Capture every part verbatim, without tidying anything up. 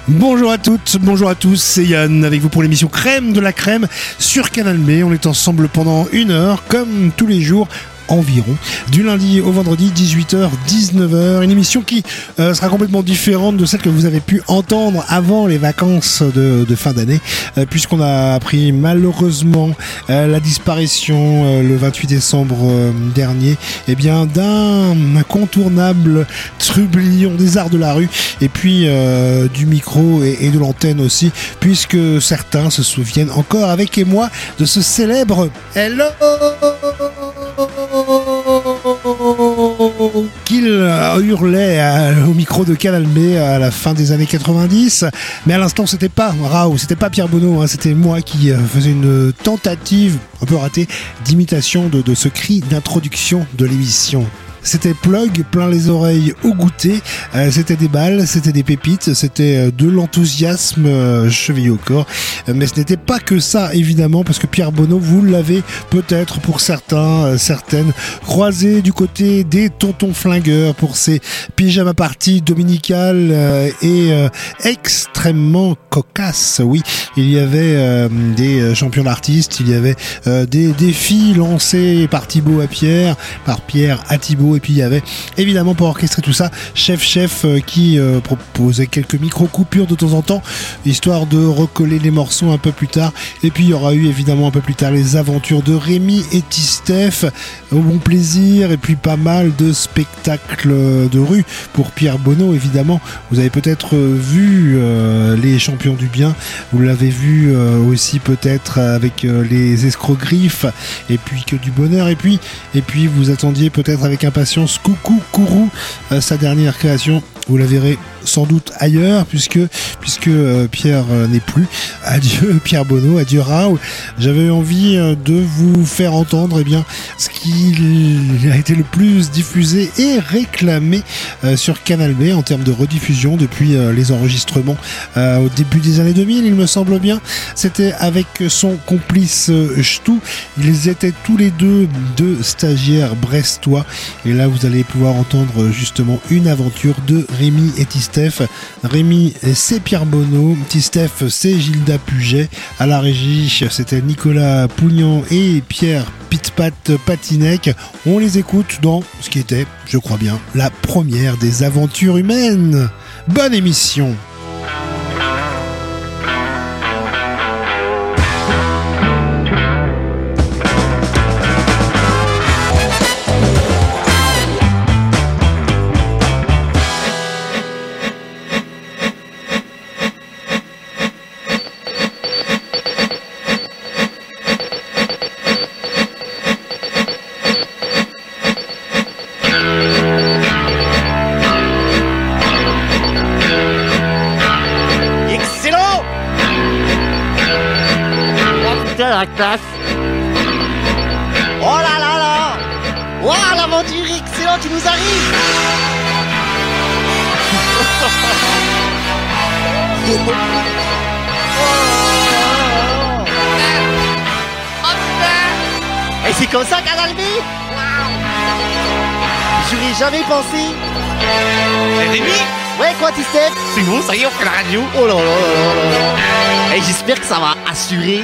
Bonjour à toutes, bonjour à tous, c'est Yann avec vous pour l'émission Crème de la Crème sur Canal B. On est ensemble pendant une heure, comme tous les jours environ, du lundi au vendredi, dix-huit heures dix-neuf heures. Une émission qui euh, sera complètement différente de celle que vous avez pu entendre avant les vacances de, de fin d'année, euh, puisqu'on a appris malheureusement euh, la disparition euh, le vingt-huit décembre euh, dernier eh bien, d'un incontournable trublion des arts de la rue, et puis euh, du micro et, et de l'antenne aussi, puisque certains se souviennent encore avec et moi de ce célèbre Hello qu'il hurlait à, au micro de Canal B à la fin des années quatre-vingt-dix. Mais à l'instant, c'était pas Raoult, c'était pas Pierre Bonneau, hein, c'était moi qui euh, faisais une tentative un peu ratée d'imitation de, de ce cri d'introduction de l'émission. C'était plug, plein les oreilles au goûter, euh, c'était des balles, c'était des pépites, c'était euh, de l'enthousiasme euh, chevillé au corps, euh, mais ce n'était pas que ça évidemment, parce que Pierre Bonneau, vous l'avez peut-être pour certains, euh, certaines, croisé du côté des tontons flingueurs pour ses pyjama parties dominicales euh, et euh, extrêmement cocasses. Oui, il y avait euh, des champions d'artistes, il y avait euh, des défis lancés par Thibaut à Pierre, par Pierre à Thibaut. Et puis il y avait évidemment pour orchestrer tout ça Chef Chef euh, qui euh, proposait quelques micro-coupures de temps en temps, histoire de recoller les morceaux un peu plus tard. Et puis il y aura eu évidemment un peu plus tard les aventures de Rémi et Tistef au bon plaisir, et puis pas mal de spectacles de rue pour Pierre Bonneau évidemment. Vous avez peut-être vu euh, les champions du bien, vous l'avez vu euh, aussi peut-être avec euh, les escrocs-griffes, et puis que du bonheur, et puis, et puis vous attendiez peut-être avec un Patience Coucou Kourou, euh, sa dernière création. Vous la verrez sans doute ailleurs, puisque puisque euh, Pierre euh, n'est plus. Adieu Pierre Bonneau, adieu Raoult. J'avais envie euh, de vous faire entendre eh bien ce qui a été le plus diffusé et réclamé euh, sur Canal B en termes de rediffusion depuis euh, les enregistrements euh, au début des années deux mille, il me semble bien. C'était avec son complice euh, Ch'tou. Ils étaient tous les deux deux stagiaires brestois, et là vous allez pouvoir entendre justement une aventure de Rémi et Tistef. Rémi, c'est Pierre Bonneau. Tistef, c'est Gilda Puget. À la régie, c'était Nicolas Pougnan et Pierre Pitpat Patinec. On les écoute dans ce qui était, je crois bien, la première des aventures humaines. Bonne émission. La classe. Oh là là là. Waouh, l'aventure excellente, tu nous arrives. Et c'est comme ça Canal B. J'aurais jamais pensé. C'est Rémi. Ouais, quoi Tistef? C'est bon, ça y est, on fait la radio. Oh là là là là là. Et j'espère que ça va assurer.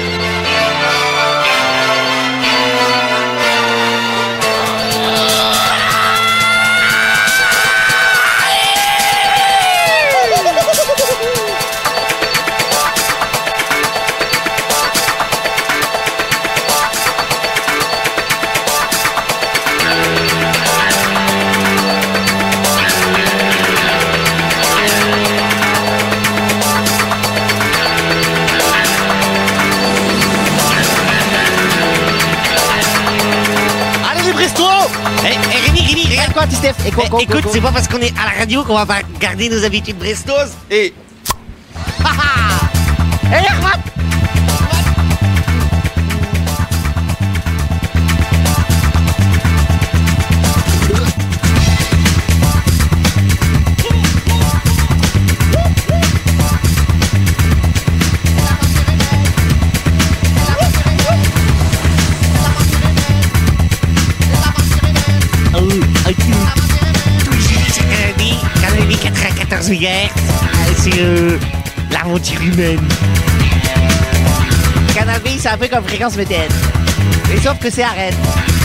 Eh, eh, Rémi, Rémi, regarde quoi, Tistef? Et quoi, eh, quoi, écoute, quoi, c'est quoi. pas parce qu'on est à la radio qu'on va pas garder nos habitudes brestoses. Et... Eh, Herman. quatorze mégahertz. C'est euh, l'aventure humaine. Canal B, c'est un peu comme Fréquence V T N. Et sauf que c'est à Rennes.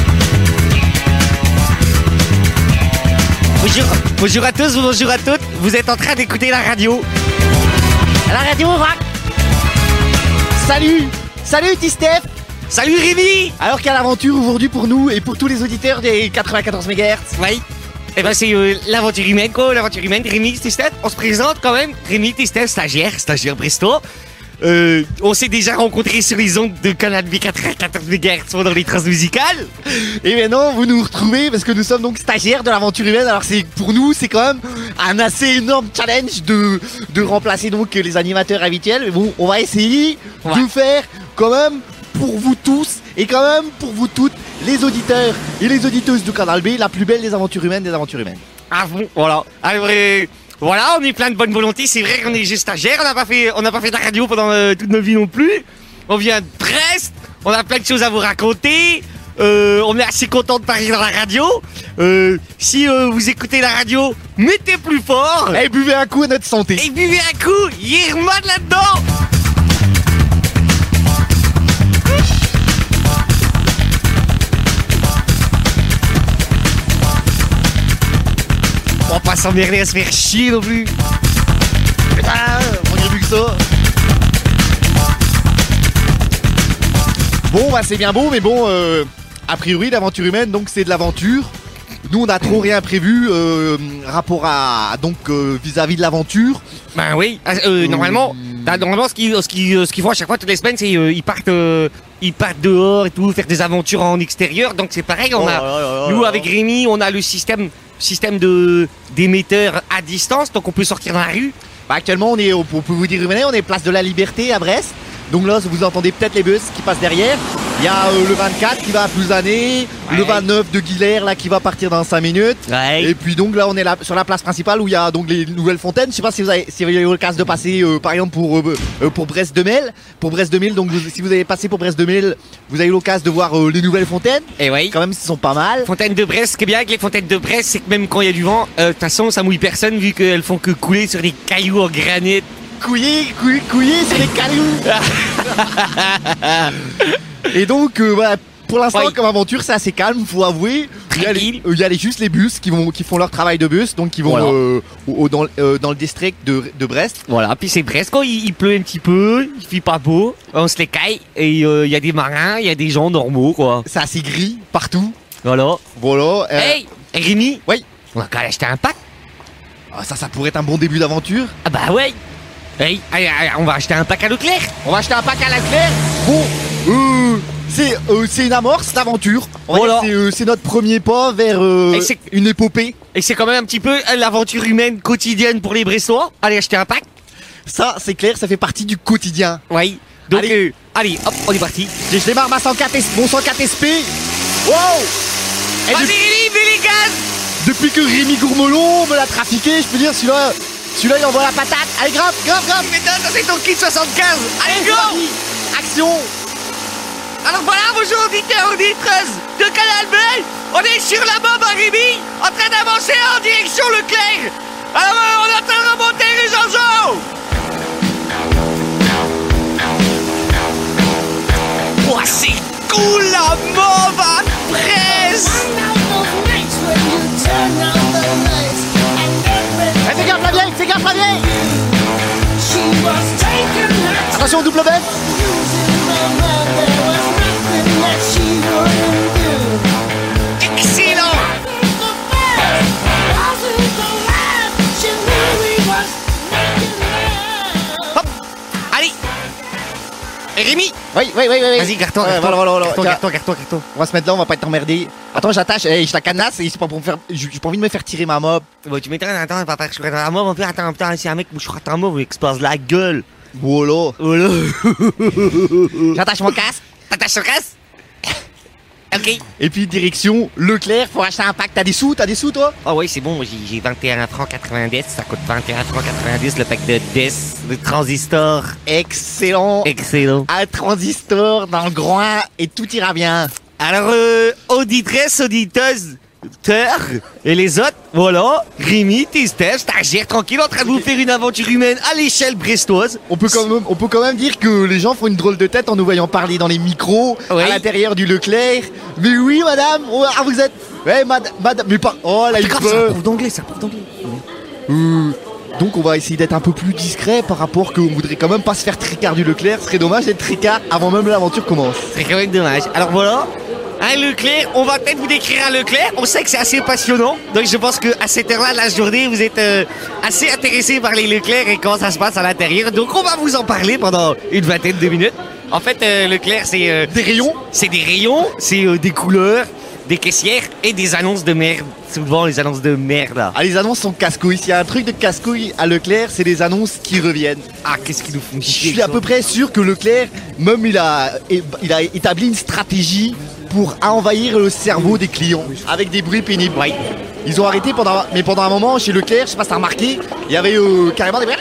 Bonjour, bonjour à tous, bonjour à toutes. Vous êtes en train d'écouter la radio. La radio rock. Salut. Salut T-Steph. Salut Rémi. Alors quelle aventure aujourd'hui pour nous et pour tous les auditeurs des quatre-vingt-quatorze mégahertz. Oui. Eh ben c'est euh, l'aventure humaine quoi, l'aventure humaine. Rémi, T-Steph, on se présente quand même. Rémi, T-Steph, stagiaire, stagiaire Bresto. Euh, on s'est déjà rencontrés sur les ondes de Canal B quatre-vingt-quatorze mégahertz pendant les transmusicales. Et maintenant vous nous retrouvez parce que nous sommes donc stagiaires de l'aventure humaine. Alors c'est pour nous c'est quand même un assez énorme challenge de, de remplacer donc les animateurs habituels. Mais bon, on va essayer Ouais. de faire quand même pour vous tous et quand même pour vous toutes les auditeurs et les auditeuses de Canal B la plus belle des aventures humaines des aventures humaines. Ah bon, voilà. Alors, euh, voilà, on est plein de bonne volonté. C'est vrai qu'on est juste stagiaire. On n'a pas fait, on n'a pas fait de la radio pendant euh, toute notre vie non plus. On vient de Brest. On a plein de choses à vous raconter. Euh, on est assez content de parler dans la radio. Euh, si euh, vous écoutez la radio, mettez plus fort Et buvez un coup à notre santé. et buvez un coup. Yermad là-dedans. On va pas s'emmerder à se faire chier non plus. Putain, on dirait plus que ça. Bon, bah c'est bien beau, mais bon, euh, a priori, l'aventure humaine, donc c'est de l'aventure. Nous, on a trop rien prévu euh, rapport à donc euh, vis-à-vis de l'aventure. Ben oui, Ah, euh, normalement, bah, normalement ce qu'ils ce qu'ils euh, ce qu'ils font à chaque fois toutes les semaines, c'est euh, ils partent euh, ils partent dehors et tout, faire des aventures en extérieur. Donc c'est pareil, on Oh a là là là nous là. avec Rémi, on a le système système de d'émetteurs à distance, donc on peut sortir dans la rue. Bah, actuellement, on est, on peut vous dire, on est place de la Liberté à Brest. Donc là, vous entendez peut-être les bus qui passent derrière. Il y a euh, le vingt-quatre qui va à Plouzané, Ouais. le vingt-neuf de Guilher là qui va partir dans cinq minutes. Ouais. Et puis donc là, on est là sur la place principale où il y a donc les nouvelles fontaines. Je sais pas si vous avez, si vous avez eu l'occasion de passer, euh, par exemple pour euh, euh, pour Brest deux mille, pour Brest deux mille. Donc vous- si vous avez passé pour Brest deux mille, vous avez eu l'occasion de voir euh, les nouvelles fontaines. Et oui. Quand même, ils sont pas mal. Fontaine de Brest, ce qui est bien avec les fontaines de Brest, c'est que même quand il y a du vent, euh, de toute façon, ça mouille personne vu qu'elles font que couler sur des cailloux en granit. Couillé, couillé, couillé sur les cailloux. Et donc, euh, voilà, pour l'instant, Oui. comme aventure, c'est assez calme, faut avouer. Il y a, les, Tranquille. euh, il y a les- juste les bus qui, vont, qui font leur travail de bus, donc qui vont Voilà. euh, au- au- dans, euh, dans le district de, de Brest. Voilà, puis c'est Brest, quand il, il pleut un petit peu, il fait pas beau, on se les caille, et euh, il y a des marins, il y a des gens normaux, quoi. C'est assez gris partout. Voilà. Voilà. euh, Hey, Rémi. Oui. On va quand même acheter un pack. ah, ça, ça pourrait être un bon début d'aventure. Ah bah ouais. Hey, allez, allez, on va acheter un pack à Leclerc. On va acheter un pack à la Claire. Bon, euh, c'est euh, c'est une amorce d'aventure. On va Voilà. dire, C'est euh, c'est notre premier pas vers euh, Et c'est- une épopée. Et c'est quand même un petit peu euh, l'aventure humaine quotidienne pour les Brestois. Allez acheter un pack. Ça, c'est clair, ça fait partie du quotidien. Oui. Donc, Allez. allez, euh, allez hop, on est parti. Je je démarre ma cent quatre S- mon cent quatre S P. Wow. Et Vas-y, de- Rémi, fais les gaz. depuis que Rémi Gourmelon me l'a trafiqué, je peux dire, celui-là, celui-là, il envoie la patate. Allez, grave, grave, grave. Mais ça, c'est ton kit soixante-quinze. Allez, c'est go. parti. Action. Alors voilà, bonjour auditeurs, auditrices de Canal B. On est sur la bombe à Rémi, en train d'avancer en direction Leclerc. Alors euh, on est en train de remonter les Janjos. Ouah, c'est cool la bombe à Brest. Eh, fais gaffe la vieille, fais gaffe la vieille. Attention au double bête. Excellent. Hop, allez. Et Rémi, Oui, oui, oui, oui. vas-y, garde-toi, Ouais, garde-toi, voilà, voilà, voilà. garde-toi, Tiens, garde-toi, garde-toi, garde-toi. on va se mettre là, on va pas être emmerdé. Attends, j'attache, eh, je la canasse et c'est pas pour me faire. J'ai j'ai pas envie de me faire tirer ma mob. Bon, tu m'étonnes, attends, il va pas que je sois dans la mauve, en plus, attends, putain, si un mec mouche dans la mauve, il explose la gueule. Voilà. Voilà. J'attache mon casque. T'attaches le casse. Ok. Et puis direction Leclerc pour acheter un pack. T'as des sous, t'as des sous toi? Ah oui, c'est bon, moi, j'ai j'ai vingt et un francs quatre-vingt-dix, ça coûte vingt et un francs quatre-vingt-dix le pack de dix, de transistor. Excellent. Excellent. Un transistor dans le groin et tout ira bien. Alors, euh, auditrice, auditeuse, Terre. Et les autres, voilà, Rémi, T-Steph, stagiaire, tranquille, en train de vous faire une aventure humaine à l'échelle brestoise. On peut, quand même, on peut quand même dire que les gens font une drôle de tête en nous voyant parler dans les micros, Oui. à l'intérieur du Leclerc. Mais oui, madame, oh, ah, vous êtes. Ouais, madame, madame, mais pas. Oh là, il Grave, c'est un peut. prof d'anglais, c'est un prof d'anglais. Euh, donc on va essayer d'être un peu plus discret par rapport qu'on voudrait quand même pas se faire tricard du Leclerc. Ce serait dommage d'être tricard avant même que l'aventure commence. C'est quand même dommage. Alors voilà, un Leclerc, on va peut-être vous décrire un Leclerc. On sait que c'est assez passionnant. Donc je pense qu'à cette heure-là de la journée, vous êtes euh, assez intéressé par les Leclerc et comment ça se passe à l'intérieur. Donc on va vous en parler pendant une vingtaine de minutes. En fait, euh, Leclerc, c'est euh, Des rayons. c'est des rayons, c'est euh, des couleurs, des caissières et des annonces de merde. Souvent les annonces de merde là. Ah, les annonces sont casse-couilles. S'il y a un truc de casse-couille à Leclerc, c'est des annonces qui reviennent. Ah, qu'est-ce qu'ils nous font Je chier. suis à peu près sûr que Leclerc, même il a, il a établi une stratégie pour envahir le cerveau des clients avec des bruits pénibles. Oui. Ils ont arrêté pendant, mais pendant un moment chez Leclerc, je sais pas si t'as remarqué, il y avait euh, carrément des bruits.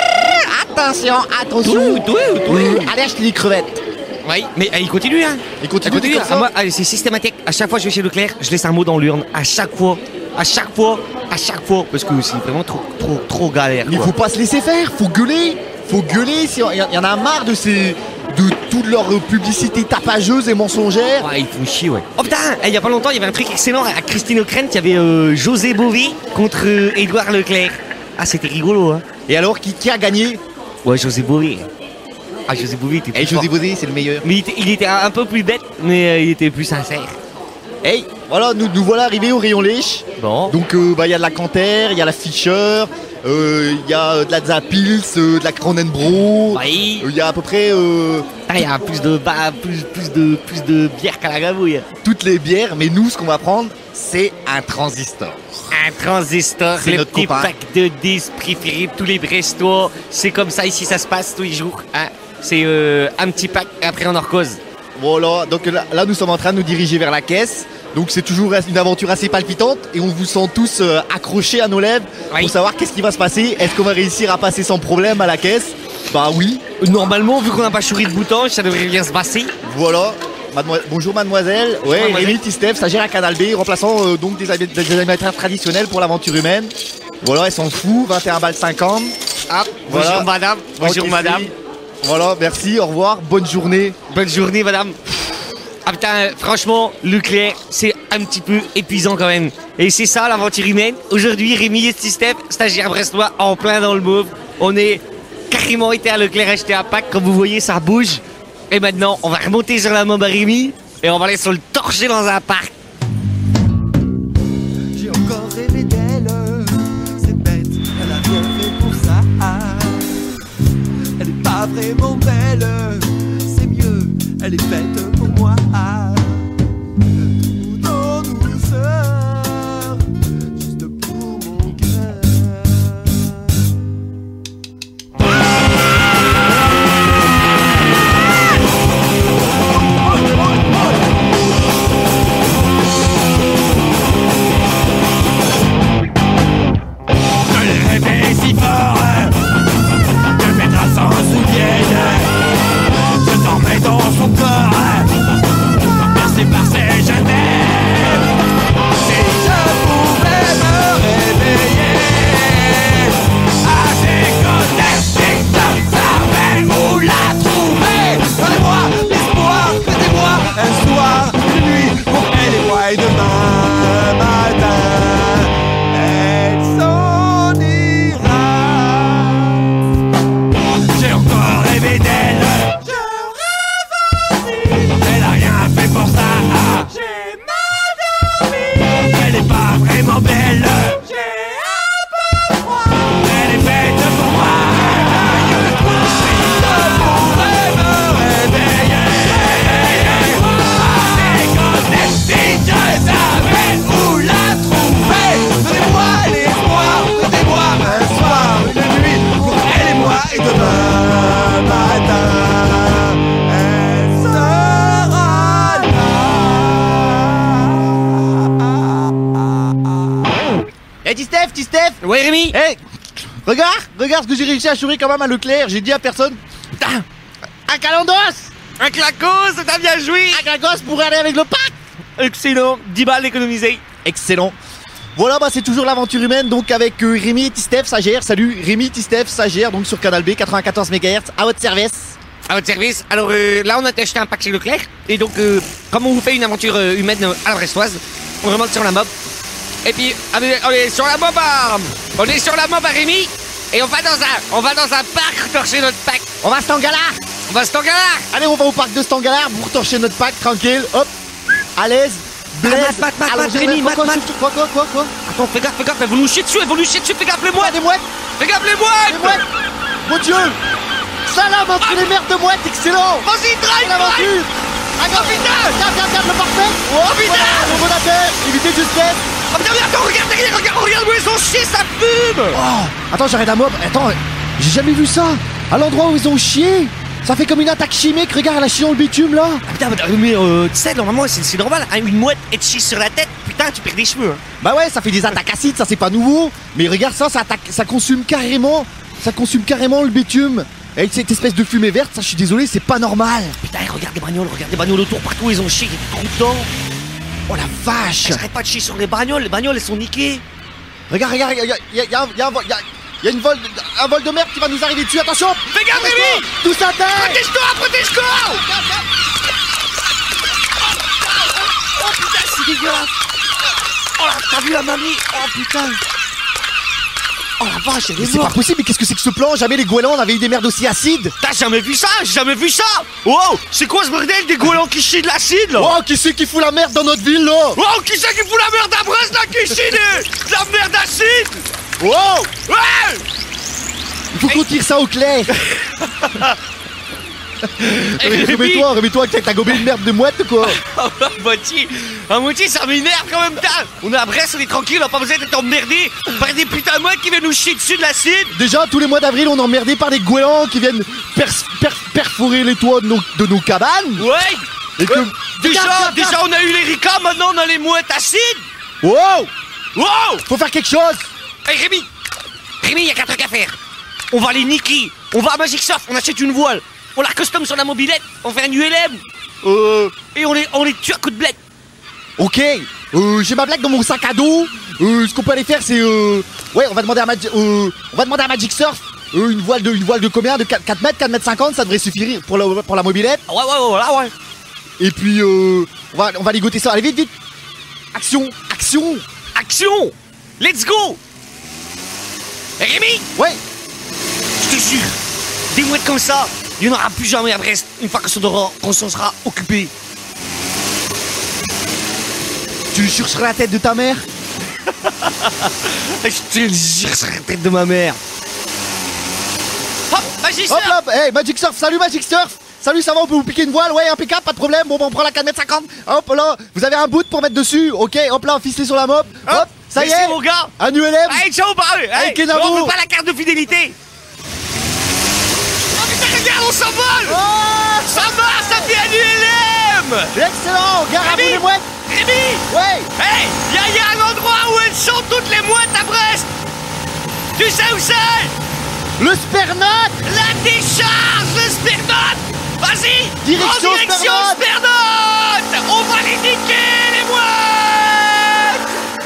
Attention, attention. Tout, tout, tout. Euh, allez acheter des crevettes. Oui, mais euh, il continue hein. Il continue, Il continue. comme ça. Ah, moi, allez, c'est systématique. À chaque fois que je vais chez Leclerc, je laisse un mot dans l'urne. À chaque fois. À chaque fois. À chaque fois. Parce que c'est vraiment trop, trop, trop galère. Mais quoi. faut pas se laisser faire, faut gueuler. Faut gueuler, si il y, y en a marre de ces, de toute leur publicité tapageuse et mensongère. Ouais, ils font chier, ouais. Oh putain, eh, il y a pas longtemps, il y avait un truc excellent à Christine O'Krent. Il y avait euh, José Bové contre euh, Édouard Leclerc. Ah, c'était rigolo, hein. Et alors, qui, qui a gagné? Ouais, José Bové. Ah, José Bové était plus Et José fort. Bosé, c'est le meilleur. Mais il était, il était un peu plus bête, mais euh, il était plus sincère. Hey, voilà, nous, nous voilà arrivés au rayon lèche. Bon. Donc, euh, bah, il y a de la Canter, il y a la Fischer, euh, il y a euh, de la Zapils, euh, de la Kronenbro. Oui. Euh, Il y a à peu près euh, Ah, il y a plus de, bah, plus, plus de, plus de bière qu'à la gavouille. toutes les bières, mais nous, ce qu'on va prendre, c'est un transistor. Un transistor, C'est le notre petit copain. pack de dix préféré de tous les Brestois. C'est comme ça ici, ça se passe tous les jours. Hein. C'est euh, un petit pack, après on en cause. Voilà, donc là, là, nous sommes en train de nous diriger vers la caisse. Donc c'est toujours une aventure assez palpitante et on vous sent tous euh, accrochés à nos lèvres Oui. pour savoir qu'est-ce qui va se passer. Est-ce qu'on va réussir à passer sans problème à la caisse? Bah oui, Normalement, vu qu'on n'a pas chouri de bouton, ça devrait bien se passer. voilà. Mademoi- Bonjour mademoiselle. Ouais, mademoiselle. Rémi Tistef, stagiaire à Canal B, remplaçant euh, donc des, ami- des animateurs traditionnels pour l'aventure humaine. Voilà, elle s'en fout, vingt et un balles cinquante. Ah, Voilà. bonjour madame, bonjour Encaissé. madame. Voilà, merci, au revoir, bonne journée. Bonne journée madame. Ah putain, franchement, Leclerc, c'est un petit peu épuisant quand même. Et c'est ça l'aventure humaine. Aujourd'hui, Rémi et Steve, stagiaire brestois, en plein dans le mauve. On est carrément été à Leclerc acheter un pack. Comme vous voyez, ça bouge. Et maintenant, on va remonter sur la mob à Rémi et on va aller se le torcher dans un parc. J'ai encore rêvé d'elle, c'est bête, elle a rien fait pour ça. Elle est pas vraiment belle, c'est mieux, elle est faite pour moi. Tout en douceur, juste pour mon cœur. Je l'ai rêvé si fort que mes draps s'en souviennent. Je dormais dans son corps, bercé par ses genêts. Si je pouvais me réveiller à ses côtés, si je savais où la trouver. Donnez-moi l'espoir, mettez-moi un soir, une nuit pour elle et moi et demain matin. Elle s'en ira. J'ai encore rêvé d'elle. Je rêve aussi. Elle a rien fait pour ça. J'ai mal dormi. Elle est pas vraiment belle. J'ai un peu froid. Elle est faite pour moi. Je pourrais me réveiller. Et quand elle dit, je savais où la trouver. Donnez-moi l'espoir, donnez-moi un soir, une nuit pour elle et moi et demain matin. Elle sera là. Eh Tistef, Tistef. Ouais Rémi. Eh, regarde, regarde ce que j'ai réussi à chourer quand même à Leclerc. J'ai dit à personne. Putain, un calendos, Un clacos, t'as bien joué. un calendos pour aller avec le pack. Excellent, dix balles économisées. Excellent. Voilà, bah c'est toujours l'aventure humaine, donc avec euh, Rémi et Tistef, ça gère. Salut, Rémi, Tistef, ça gère, donc sur Canal B, quatre-vingt-quatorze mégahertz, à votre service. À votre service. Alors euh, là, on a acheté un pack chez Leclerc. Et donc, euh, comme on vous fait une aventure euh, humaine euh, à la brestoise, on remonte sur la mob. Et puis, ah, mais on est sur la mob à... On est sur la mob à Rémi. Et on va dans un, on va dans un parc torcher notre pack. On va à Stangala. On va à Stangala. Allez, on va au parc de Stangala pour torcher notre pack, tranquille, hop, à l'aise. Blaise. Ah, mat, mat, mat, Allongez, Rémi, quoi, mat, mat. quoi, quoi, quoi, quoi Attends, fais gaffe, fais gaffe, elles vont nous chier dessus, elles vont nous chier dessus, fais gaffe les Quoi, mouettes. des mouettes? Fais gaffe les Des mouettes. mouettes. Mon Dieu. Salam entre les merdes de mouettes, excellent. Vas-y, drive, Quelle aventure. drive. Oh putain. Regarde, regarde, regarde le parfait. Oh putain. Voilà, bon affaire, évitez de justesse. Oh putain, mais attends, regarde derrière, regarde, regarde où ils ont chié, ça fume. Oh, attends, j'arrête un mob. Attends, j'ai jamais vu ça. À l'endroit où ils ont chié, ça fait comme une attaque chimique. Regarde, elle a chié dans le bitume là. Ah, putain, mais euh, tu sais, normalement, c'est c'est normal, hein, une mouette et te chie sur la tête, putain, tu perds des cheveux. Hein. Bah ouais, ça fait des attaques acides, ça c'est pas nouveau. Mais regarde ça, ça attaque, ça consume carrément, ça consume carrément le bitume. Et cette espèce de fumée verte, ça, je suis désolé, c'est pas normal. Putain, regarde des bagnoles, regarde des bagnoles autour, partout, ils ont chié, il y a des trous dedans. Oh la vache. J'arrête pas de chier sur les bagnoles, les bagnoles, elles sont niquées. Regarde, regarde, il y a, y a- y a un- y a un vol- y a- y a une vol, un vol de merde qui va nous arriver dessus. Attention. Fais gaffe, Rémi. Tout ça terre. Protège-toi, protège-toi. Oh putain, c'est dégueulasse. Oh là, t'as vu la mamie. Oh putain. Oh la vache, elle Mais est c'est pas morte. possible, mais qu'est-ce que c'est que ce plan? Jamais les goélands n'avaient eu des merdes aussi acides. T'as jamais vu ça? J'ai jamais vu ça. Wow, c'est quoi ce bordel des goélands qui chient de l'acide là? Oh, qui c'est qui fout la merde dans notre ville là? Wow, qui c'est qui fout la merde à Brest là, qui chie de, de la merde acide? Oh, Ouais. il faut qu'on tire ça au clair. Remets-toi, remets-toi, que t'as gobé une merde de mouette ou quoi? Ah, moitié, à moitié, ça m'énerve quand même, putain. On est à Brest, on est tranquille, on a pas besoin d'être emmerdé par des putains de mouettes qui viennent nous chier dessus de l'acide. Déjà, tous les mois d'avril, on est emmerdé par des goélands qui viennent pers- per- perforer les toits de nos, de nos cabanes. Ouais. Et que... Euh, déjà, Regarde, regarde, déjà, on a eu les ricas, maintenant on a les mouettes acides. Wow, Wow. faut faire quelque chose. Hey Rémi, Rémi, il y a qu'un truc à faire. On va les niquer. On va à Magic Surf, on achète une voile. On la custom sur la mobilette, on fait un U L M. Euh, Et on les, on les tue à coups de bled. ok. Euh, j'ai ma blague dans mon sac à dos. Euh, ce qu'on peut aller faire, c'est... Euh... Ouais, on va demander à, Magi- euh, on va demander à Magic Surf. Euh, une voile de, une voile de combien? De quatre mètres, quatre mètres cinquante, ça devrait suffire pour la, pour la mobilette. Ouais, ouais, ouais, voilà, ouais. Et puis, euh, on va, on va ligoter ça. Allez, vite, vite. Action, action. Action. Let's go. Rémi, Ouais. je te jure, des mouettes comme ça, il n'y en aura plus jamais à Brest, une fois que ça aura- qu'on s'en sera occupé. Tu le jures sur la tête de ta mère? Je te le jure sur la tête de ma mère. Hop, Magic Hop Surf. là, hey, Magic Surf, salut Magic Surf. Salut, ça va, on peut vous piquer une voile? Ouais, impeccable, pas de problème. Bon, bah, on prend la quatre mètres cinquante. Hop là, vous avez un bout pour mettre dessus. Ok, hop là, ficelé sur la mop. Hop, ça y Merci, est. mon gars. Un U L M. Allez, ciao, bah, allez, Allez, Kenavo. on veut pas la carte de fidélité. Oh putain, regarde, on s'envole. Oh, Ça marche, ça fait un U L M. excellent, gare à vous Rémi. les mouettes. Rémi, Ouais. hey, y a, y a un endroit où elles sont toutes les mouettes à Brest. Tu sais où c'est? Le Spernote. La décharge, le Spernote. Vas-y, Direction en direction Spernote. Spernote. On va les niquer, les mouettes.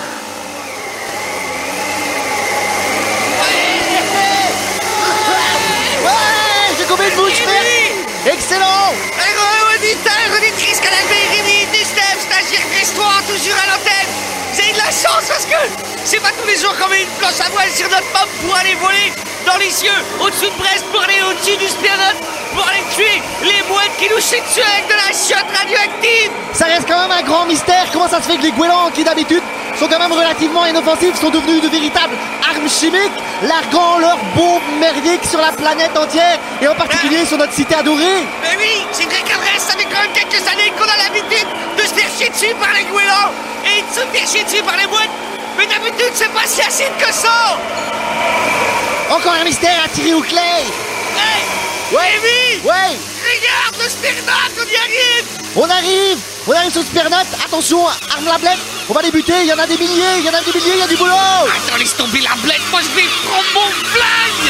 Ouais, j'ai combien de bouches verte. Excellent. Auditeur, auditrice, Canal B, Rémi, Tistef, stagiaire brestois, toujours à l'antenne. Vous avez de la chance parce que c'est pas tous les jours qu'on met une planche à voile sur notre pomme pour aller voler dans les cieux, au-dessus de Brest, pour aller au-dessus du Spernote, pour aller tuer les mouettes qui nous chient dessus avec de la chiotte radioactive. Ça reste quand même un grand mystère. Comment ça se fait que les goélands, qui d'habitude sont quand même relativement inoffensifs, sont devenus de véritables armes chimiques, larguant leurs bombes merdiques sur la planète entière, et en particulier sur notre cité adorée? Mais oui, c'est vrai qu'à Brest, ça fait quand même quelques années qu'on a l'habitude de se faire chier dessus par les goélands et de se faire chier dessus par les mouettes. Mais d'habitude, c'est pas si acide que ça. Encore un mystère à tirer au clair. Hey, Ouais. Rémi, Ouais, regarde le Spernote, on y arrive. on arrive. On arrive sur le Spernote. Attention, arme la blette. On va les buter. Il y en a des milliers. Il y en a des milliers. Il y a du boulot. Attends, laisse tomber la blette, moi je vais prendre mon flingue.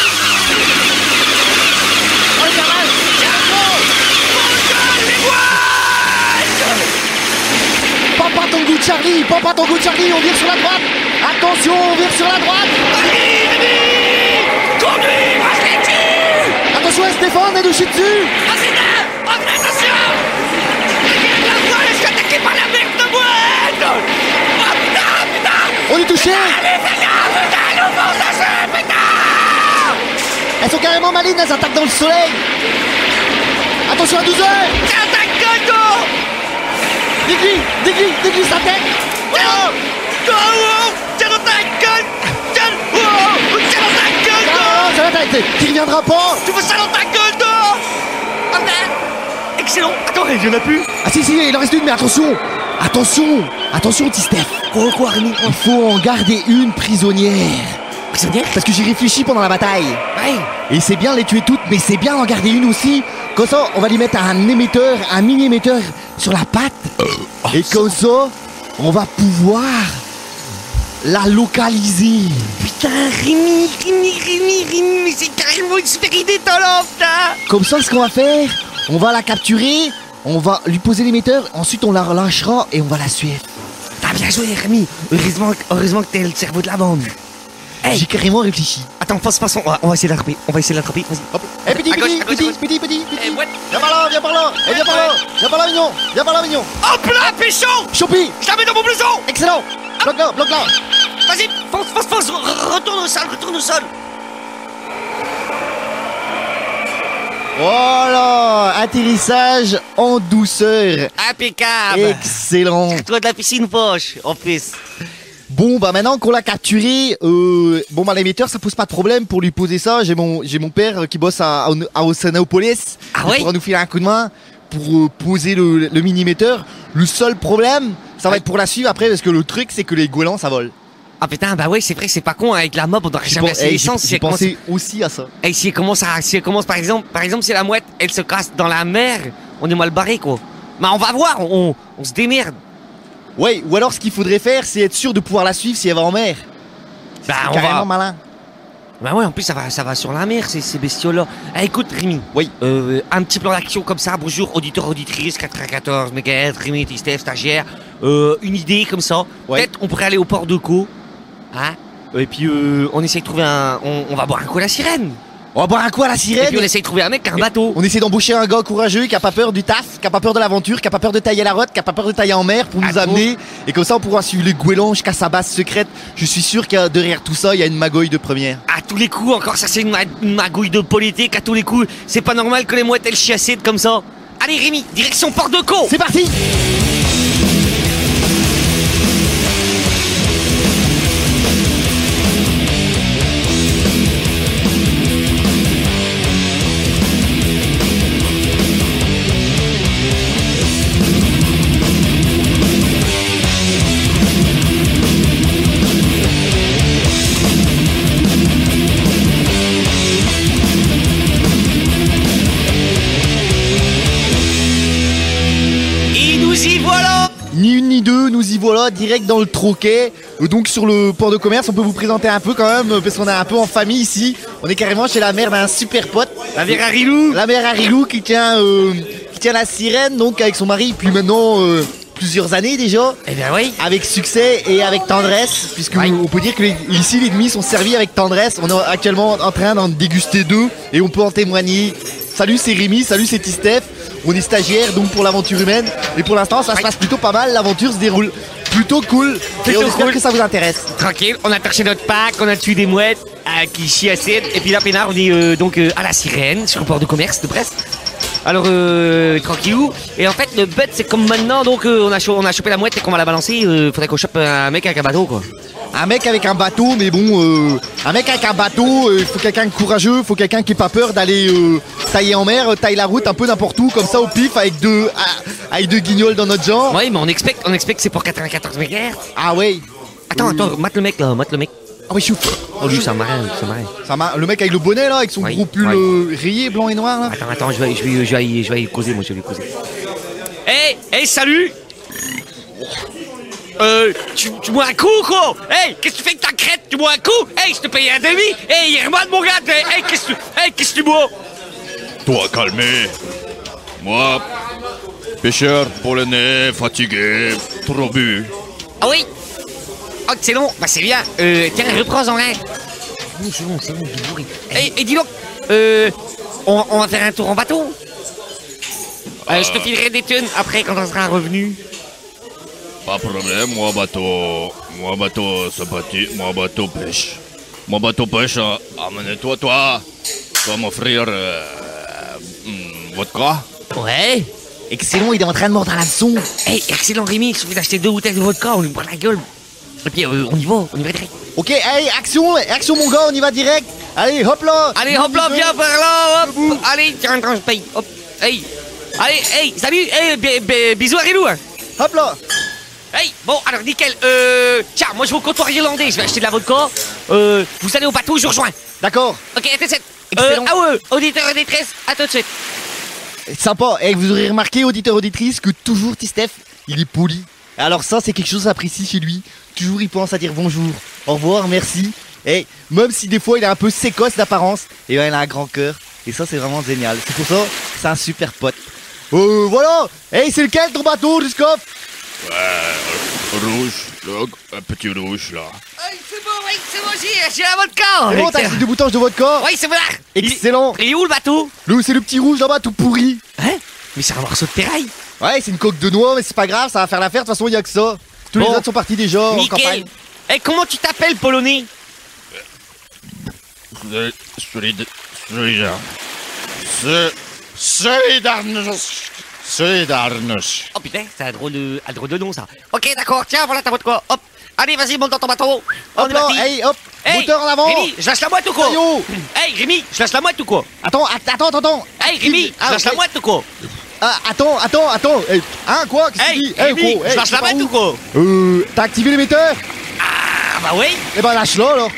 Oh, le carnage. Mon Dieu, les mouettes. Papa Tanguchi. Charlie, prends pas ton coup de Charlie, on vire sur la droite. Attention, on vire sur la droite. Conduis, moi je les tue. Attention à Stéphane, et nous chie dessus. Vas-y là, attention. La voie, je suis attaqué par la merde de boîte. Oh putain, putain. On est touché. Allez, putain, putain, nous fonce putain. Elles sont carrément malines, elles attaquent dans le soleil. Attention à douze heures. Tiens ta gueule d'eau. Déguise, déguise, déguise sa tête. Oh, oh, oh, tiens dans ta gueule. Tiens, oh, oh, tiens dans ta gueule d'eau. Ah, ça va, t'as été. Qui reviendra pas. Tu fais ça dans ta gueule d'eau. Ah merde. Excellent. Attends, il y en a plus. Ah si, si, il en reste une, mais attention. Attention, attention, petit Steph. Oh quoi, Rémi? Il faut en garder une prisonnière. Prisonnière? Parce que j'y réfléchis pendant la bataille. Ouais. Et c'est bien de les tuer toutes, mais c'est bien d'en garder une aussi. Comme ça, on va lui mettre un émetteur, un mini-émetteur sur la patte. Et comme ça, on va pouvoir la localiser. Putain, Rémi, Rémi, Rémi, Rémi, mais c'est carrément une super idée, t'as là, putain. Comme ça, ce qu'on va faire, on va la capturer, on va lui poser l'émetteur, ensuite on la relâchera et on va la suivre. T'as bien joué, Rémi. Heureusement, heureusement que t'es le cerveau de la bande. Hey. J'ai carrément réfléchi. Attends, passe, passons, on va, on va essayer de l'attraper. On va essayer de l'attraper, vas-y. Hop. Eh petit, À gauche, petit, à gauche, petit, à gauche. petit, petit, petit. Eh, what? Viens par là, viens par là. Eh, viens par là. Viens par là, mignon. Viens par là, mignon. Hop là, pécho. Choupi. Je la mets dans mon blouson. Excellent. Bloque là, bloque là. Vas-y, fonce, fonce, fonce. Re- Retourne au sol, retourne au sol. Voilà. Atterrissage en douceur. Impeccable. Excellent. Toi de la piscine poche, en plus. Bon bah maintenant qu'on l'a capturé, euh, bon bah l'émetteur ça pose pas de problème pour lui poser ça. J'ai mon j'ai mon père qui bosse à, à, à Oceanopolis. Ah Il ouais pourra nous filer un coup de main pour euh, poser le, le mini émetteur. Le seul problème, ça va Ouais. être pour la suivre après parce que le truc c'est que les goélands ça vole. Ah putain, bah ouais, c'est vrai, c'est pas con, avec la mob, on devrait J'ai jamais pen- assez eh, j'ai- d'essence. si j'ai elle commence- pensé aussi à ça. Et si elle commence à, si elle commence par exemple, par exemple, si la mouette, elle se casse dans la mer, on est mal barré, quoi. Mais on va voir, on, on se démerde. Ouais, ou alors ce qu'il faudrait faire c'est être sûr de pouvoir la suivre si elle va en mer. Bah, C'est on carrément va. malin. Bah ouais, en plus, ça va, ça va sur la mer, ces, ces bestioles-là. Eh, écoute, Rémi. Oui. Euh, un petit plan d'action comme ça. Bonjour, auditeur, auditrice, quatre-vingt-quatorze mégahertz, Rémi, Steph, stagiaire. Euh, une idée comme ça. Ouais. Peut-être on pourrait aller au port de Caux. Hein? Et puis, euh, on essaye de trouver un. On, on va boire un coup à la sirène. On va boire un coup à la Et sirène. puis, on essaye de trouver un mec qui a un bateau. On essaie d'embaucher un gars courageux qui a pas peur du taf, qui a pas peur de l'aventure, qui a pas peur de tailler la route, qui a pas peur de tailler en mer pour nous Ah, amener. Et comme ça, on pourra suivre les goélands jusqu'à sa base secrète. Je suis sûr qu'il y a derrière tout ça, il y a une magouille de première. À tous les coups, encore ça, c'est une, ma- une magouille de politique. À tous les coups, c'est pas normal que les mouettes elles chient acide comme ça. Allez, Rémi, direction port de Caux. C'est parti! Et nous y voilà. Ni une ni deux, nous y voilà, direct dans le troquet. Euh, Donc sur le port de commerce, on peut vous présenter un peu quand même, euh, parce qu'on est un peu en famille ici. On est carrément chez la mère d'un super pote. La mère Harilou. La mère Harilou qui tient, euh, qui tient la sirène, donc avec son mari, depuis maintenant euh, plusieurs années déjà. Eh bien oui. Avec succès et avec tendresse, puisque Ouais. on peut dire que les- ici les demi sont servis avec tendresse. On est actuellement en train d'en déguster deux et on peut en témoigner. Salut, c'est Rémi, salut, c'est Tistef. On est stagiaire donc pour l'aventure humaine et pour l'instant ça se Ouais. passe plutôt pas mal. L'aventure se déroule plutôt cool Plutôt et on espère cool. que ça vous intéresse. Tranquille, on a cherché notre pack, on a tué des mouettes euh, qui chient acide. Et puis là, Pénard, on est euh, donc euh, à la sirène, sur le port de commerce de Brest. Alors, euh, tranquillou. Et en fait, le but, c'est comme maintenant, donc euh, on, a cho- on a chopé la mouette et qu'on va la balancer. Euh, faudrait qu'on chope un mec avec un bateau, quoi. Un mec avec un bateau, mais bon, euh, un mec avec un bateau, il faut quelqu'un de courageux, faut quelqu'un qui ait pas peur d'aller euh, tailler en mer, euh, tailler la route un peu n'importe où, comme ça au pif, avec deux, ah, avec deux guignols dans notre genre. Ouais, mais on expecte, on expecte que c'est pour quatre-vingt-quatorze mégahertz. Ah ouais. Attends, attends, mate le mec là, mate le mec. Ah oui, chouf. Oh, lui, ça marrait, ça marrait. Ça m'a- le mec avec le bonnet là, avec son Oui, gros pull oui. euh, rayé, blanc et noir là. Attends, attends, je vais, je vais, je vais, y- je vais y causer, moi, je vais y causer. Hey, hey, salut! Euh, tu, tu bois un coup, quoi? Hey, qu'est-ce que tu fais avec ta crête? Tu bois un coup? Hey, je te paye un demi? Hey, il remonte mon gars! Hey, hey, qu'est-ce que tu, hey, qu'est-ce que tu bois? Toi, calmé. Moi, pêcheur, polonais, fatigué, trop bu. Ah oui. Oh, c'est long. Bah, c'est bien. Euh, tiens, reprends-en un. C'est bon, c'est bon, c'est bon. Et, et dis donc, euh, on, on va faire un tour en bateau. Euh, je te filerai des thunes après quand on sera revenu. Pas de problème, moi bateau. Moi bateau sympathique, moi bateau pêche. Moi bateau pêche, hein. Amène-toi, toi. Toi, mon frère. Euh, hmm, vodka. Ouais. Excellent, il est en train de mordre un hameçon. Hey, excellent Rémi, je viens d'acheter deux bouteilles de vodka, on lui prend la gueule. Et puis euh, on y va, on y va direct. Ok, hey, action, action mon gars, on y va direct. Allez, hop là. Allez, hop là, viens par là, hop. Allez, tiens, quand je paye, hop. Hey, allez, hey, salut, hey, b- b- bisous à Rilou. Hein. Hop là. Hey, bon, alors nickel, euh, tiens, moi je vais au comptoir irlandais, je vais acheter de la vodka. Euh, vous allez au bateau, je vous rejoins. D'accord. Ok, à tout de suite. Excellent. Euh, ah ouais, auditeur et détresse, à tout de suite. Sympa. Et vous aurez remarqué, auditeur auditrice, que toujours Tistef, il est poli. Alors ça, c'est quelque chose d'apprécié chez lui. Toujours, il pense à dire bonjour, au revoir, merci. Et même si des fois, il est un peu sécosse d'apparence, et ben, il a un grand cœur. Et ça, c'est vraiment génial. C'est pour ça, c'est un super pote. Euh, voilà. Hey, c'est lequel ton bateau, Juscoff? Ouais, euh, rouge, là, un petit rouge là. Hey, c'est bon, oui, c'est bon, j'ai, j'ai la vodka. C'est bon, t'as acheté deux bouteilles de vodka. Oui, c'est bon. Excellent. Il est où le bateau? Là, c'est le petit rouge là-bas, tout pourri. Hein? Mais c'est un morceau de terrail. Ouais, c'est une coque de noix, mais c'est pas grave, ça va faire l'affaire. De toute façon, il y a que ça. Tous les Bon. autres sont partis déjà en Nickel. campagne. Eh, comment tu t'appelles, Polonais? Solide, solide. C'est Solidarność. Solidarność. Oh putain, c'est un drôle de, un drôle de nom, ça. Ok, d'accord, tiens, voilà ta vodka. Hop. Allez, vas-y, monte dans ton bateau. On Hop est là, parti. hey, hop, Hey, moteur en avant. Rémi, je lâche la moite ou quoi? Taillot. Hey, Rémi, je lâche la moite ou quoi? Attends, att- attends, attends, attends. Hey, Rémi, Ah, je lâche ok. la moite ou quoi? Ah, attends, attends, attends. Hey, hein, quoi? Qu'est-ce que tu Hey, dis? Hey, Rémi, gros, je hey, lâche tu la pars moite où? ou quoi? Euh, t'as activé l'émetteur? Ah bah oui. Eh ben, lâche-la alors.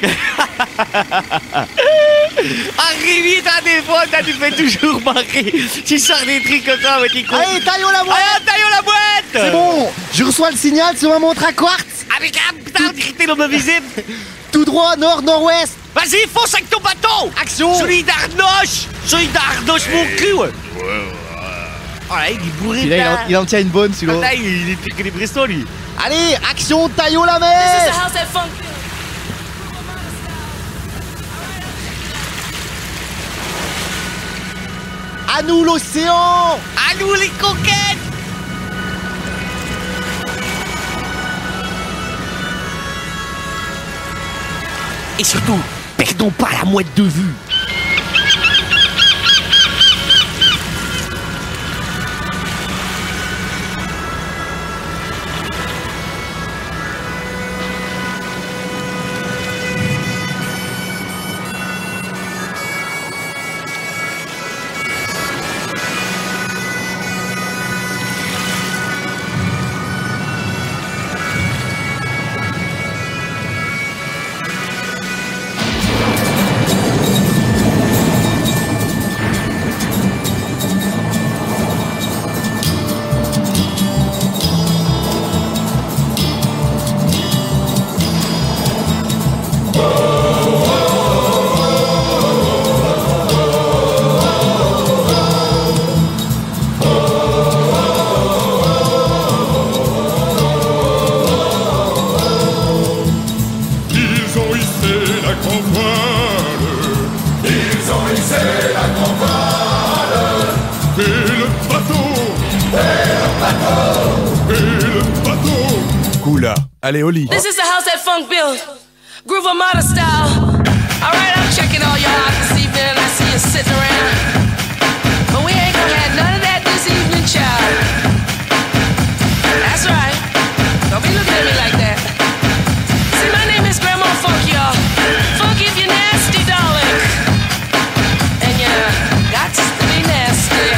Ah, Rémi, t'as des fois, t'as tu fais toujours marrer. Tu sors des trucs comme ça, petit con. Allez, taillons la boîte. Allez, taillons la boîte. C'est bon, je reçois le signal sur ma montre à quartz. Avec un putain de critère l'homme invisible. Tout droit, nord, nord-ouest. Vas-y, fonce avec ton bateau. Action. Solidarność. Solidarność, mon cul. Ouais. Oh là, il est bourré, Il, putain. en, il en tient une bonne, Ah, celui-là. là, il est pire que les Bristol, lui. Allez, action, taillons la This is mer. the house that funk. À nous l'océan. À nous, les coquettes. Et surtout, perdons pas la mouette de vue. Ils ont hissé la grand voile. Ils ont hissé la grand voile. Et le bateau. Et le bateau. Et le bateau. Cool. Allez, au lit. This is the house that funk built. Groove Armada style. Alright, I'm checking all y'all out this evening. I see you sitting around. But we ain't gonna have none of that this evening, child. That's right. Don't be looking at me like that. See, my name is Grandma Funk, y'all. Funk if you're nasty, darling. And you got to be nasty.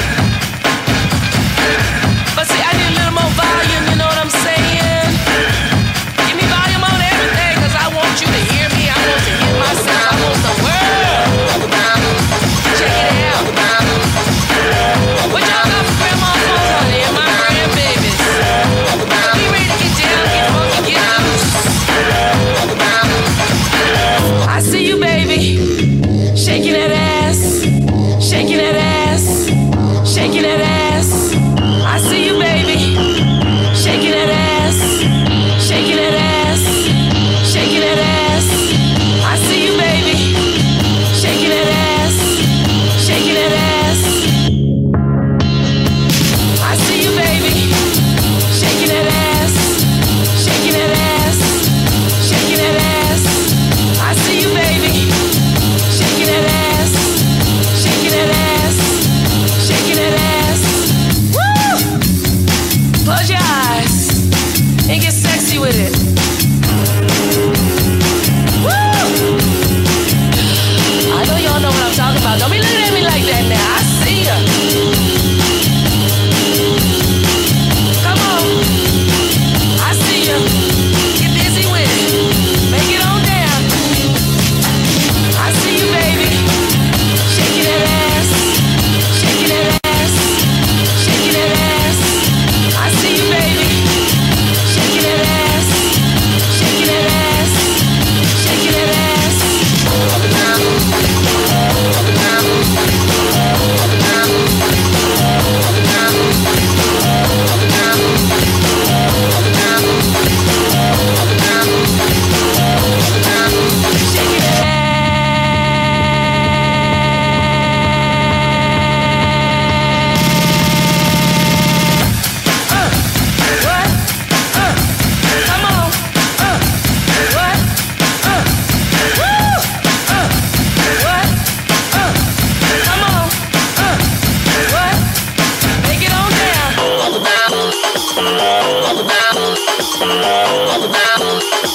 But see, I need a little more volume, you know what I'm saying? Give me volume on everything, cause I want you to hear me. I want to hear myself. I want the world. Check it out.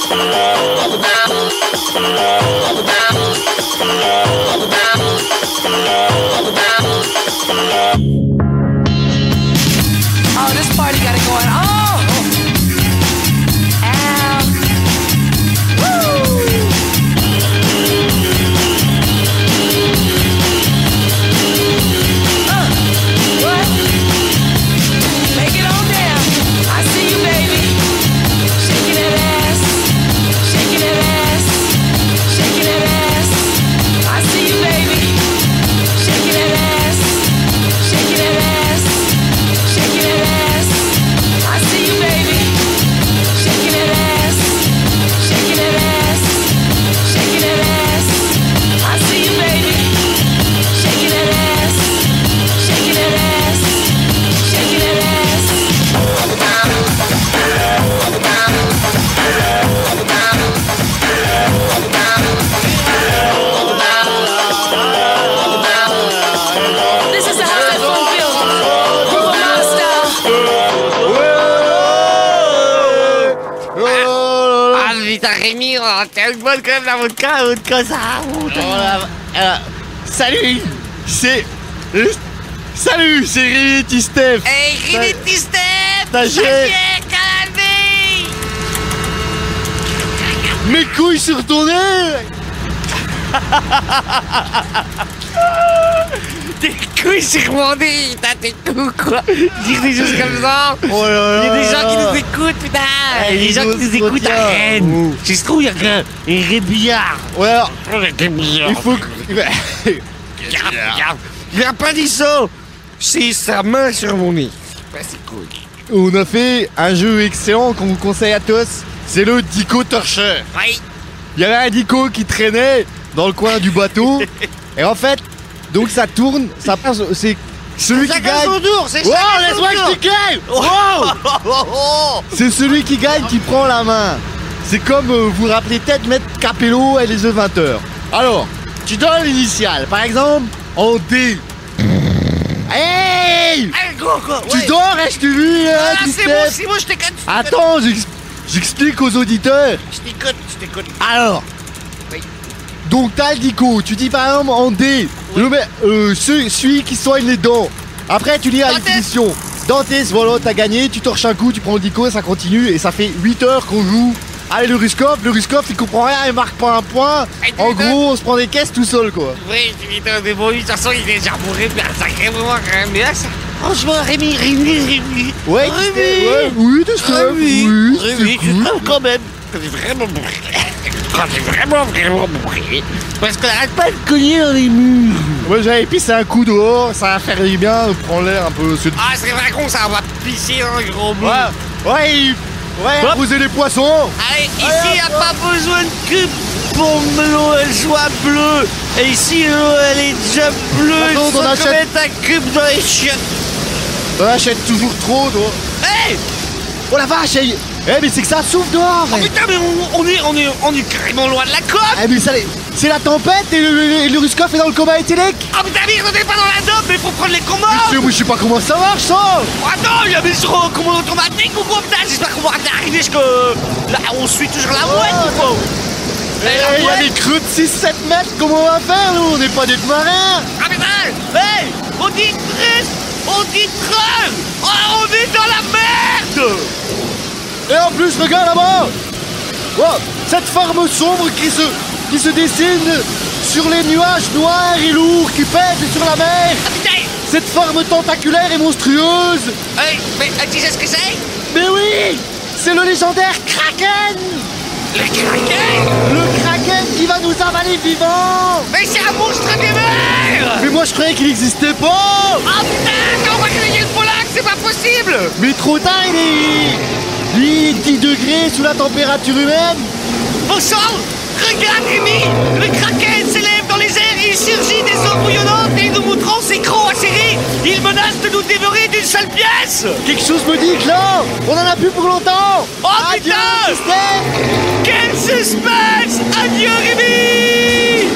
Oh, this party got it going on. Um, woo! Uh, what? Make it on down. I see you, baby. Shaking that ass. Shaking that ass. Shaking that ass. I see you, baby. Shaking that ass. Shaking that ass. Shaking that ass. I see you, baby. Shaking that ass. Shaking that ass. Shaking that ass. I see you, baby. Shaking that ass. Shaking that ass. Shaking that ass. This is the house that fun feels. Groove Armada style. Ah, putain, Rémi, oh, t'as une bonne quand même la vodka, la vodka, ça. Oh, Voilà. Euh, salut, c'est. euh, Salut, c'est Rémi Tistef. Hey, Rémi Tistef, T'as géré. Xavier Calvé. Mes couilles sur ton nez. Tes couilles sur mon nez, t'as tes coups, quoi. Dire des choses comme ça. Oh là là. Il y a des gens qui nous écoutent, putain. Eh, Il y a des gens qui nous Rigo, écoutent à tiens. Rennes. Oh. Je se trouve, il y a qu'un Rébillard. Ouais, alors, Rébillard. il faut que. Regarde, regarde. Il a pas dit ça. C'est sa main sur mon nez. Bah, c'est cool. On a fait un jeu excellent qu'on vous conseille à tous. C'est le Dico Torcheur. Oui. Il y avait un Dico qui traînait dans le coin du bateau. Et en fait, donc ça tourne, ça passe. C'est celui qui Chacun gagne. son tour, c'est Oh, chacun laisse-moi son que je tour. te gagne. Oh. C'est celui qui gagne qui prend la main. C'est comme euh, vous rappelez peut-être Maître Capello et les œufs vingt heures. Alors, tu donnes l'initiale. Par exemple, en D. Hey, Allez, go, go. tu ouais. dors, hein, je t'ai vu, hein, Ah, c'est Christophe. bon, c'est bon, je t'écoute. je t'écoute. Attends, j'ex- j'explique aux auditeurs. Je t'écoute, je t'écoute. Alors, Oui. donc t'as le dico, tu dis par exemple en D, le mec- euh, celui, celui qui soigne les dents. Après tu lis la Dentiste. définition. Dentiste, voilà, t'as gagné, tu torches un coup, tu prends le dico, ça continue et ça fait huit heures qu'on joue. Allez, le Ruscoff, le Ruscoff il comprend rien, il marque pas un point. Hey, tu En m'étonnes. gros, on se prend des caisses tout seul quoi. Oui, tu m'étonnes, mais bon, lui, de toute façon, il est déjà bourré, mais un sacré moment quand même. Mais là, ça. Franchement, Rémi, Rémi, Rémi. Ouais, Rémi. tu- ouais, oui, tu sais, Rémi. oui, Rémi, c'est cool. quand même. Quand t'es vraiment bourré. Quand t'es vraiment, vraiment bourré. Parce qu'on arrête pas de cogner dans les murs. Moi j'avais pissé un coup dehors, ça va faire du bien, prendre l'air un peu. c'est- Ah, c'est vrai qu'on ça, on va pisser dans le gros bout. Ouais, ouais, il- ouais, Hop. arroser les poissons. Allez, ici, il a pas besoin de cube pour que l'eau elle soit bleue. Et ici, l'eau elle est déjà bleue. Attends, Il on faut achète- mettre un cube dans les chiottes. On achète toujours trop, toi. Hey! Oh la vache, eh, eh, mais c'est que ça souffle dehors. Oh eh. putain, mais on, on est, on, est, on est carrément loin de la côte! Eh, mais ça, c'est la tempête et le, le, le Ruskov est dans le coma éthylique. Oh putain, merde, on est pas dans la dope, mais faut prendre les combats! Mais moi, je sais pas comment ça marche, ça. Oh, attends, il y a mis sur un commande automatique ou quoi, putain? J'espère qu'on va arriver jusque. Là, on suit toujours la mouette ou quoi? Eh, la il y a mouette. des creux de six sept mètres, comment on va faire, nous? On n'est pas des marins. Ah putain! Hey! On dit triste! On dit trêve! Oh, on est dans la merde! Et en plus, regarde là-bas. Oh, cette forme sombre qui se, qui se dessine sur les nuages noirs et lourds qui pèsent sur la mer. Ah putain! Cette forme tentaculaire et monstrueuse. Hey, mais euh, tu sais ce que c'est? Mais oui, c'est le légendaire Kraken. Le kraken! Le Kraken qui va nous avaler vivants. Mais c'est un monstre des mers! Mais moi, je croyais qu'il n'existait pas. Oh putain! On va griller le polac, c'est pas possible! Mais trop tard, il est... Il est dix degrés sous la température humaine. Bon sang! Regarde, Rémi! Le kraken s'élève dans les airs et il surgit des eaux bouillonnantes et nous montrant ses crocs acérés. Il menace de nous dévorer d'une seule pièce! Quelque chose me dit que là, on en a plus pour longtemps. Oh, Adieu, putain. système. Quel suspense! Adieu, Rémi!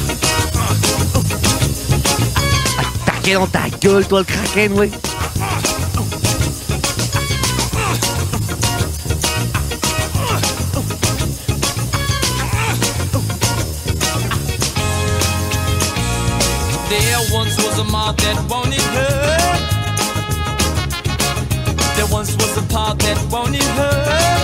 Attaquez dans ta gueule, toi, le kraken, ouais! once was a mob that wanted her. There once was a pop that wanted her.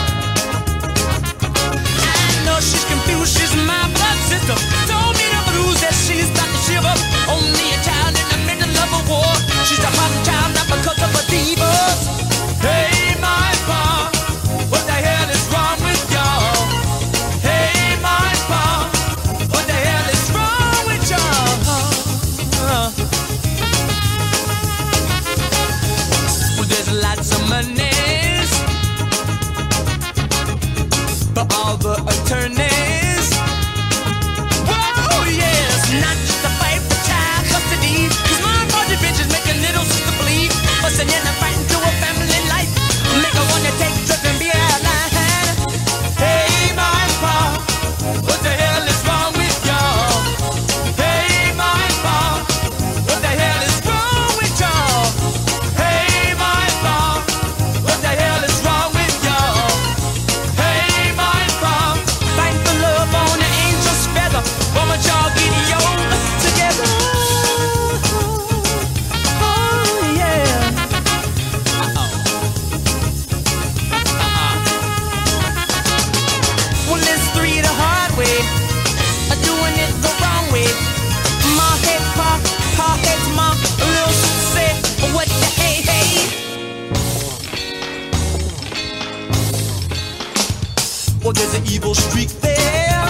I know she's confused, she's my blood sister. Told me the blues that she's about to shiver. Only a child in the middle of a war. She's a modern child, not because of her divas. Hey, my pa, what the hell is wrong with y'all? Hey, my pa, what the hell is wrong with y'all? Well, there's lots of monies for all the attorneys. Whoa, yes, not just a fight for child custody. Cause my party bitches make a little sister bleed. Bustin' in a fight into a family life. Make her wanna take drugs and be outlined. Hey, my pa, what the hell is wrong with y'all? Hey, my pa, what the hell is wrong with y'all? Hey, my pa, what the hell is wrong with y'all? Hey, my pa, fight for love on an angel's feather. Why don't y'all get yo together? Oh, yeah. Well, it's three the hard way, uh, doing it the wrong way. My head pop, pa head's my little sister said, what the hey hey. Well, there's an evil streak there,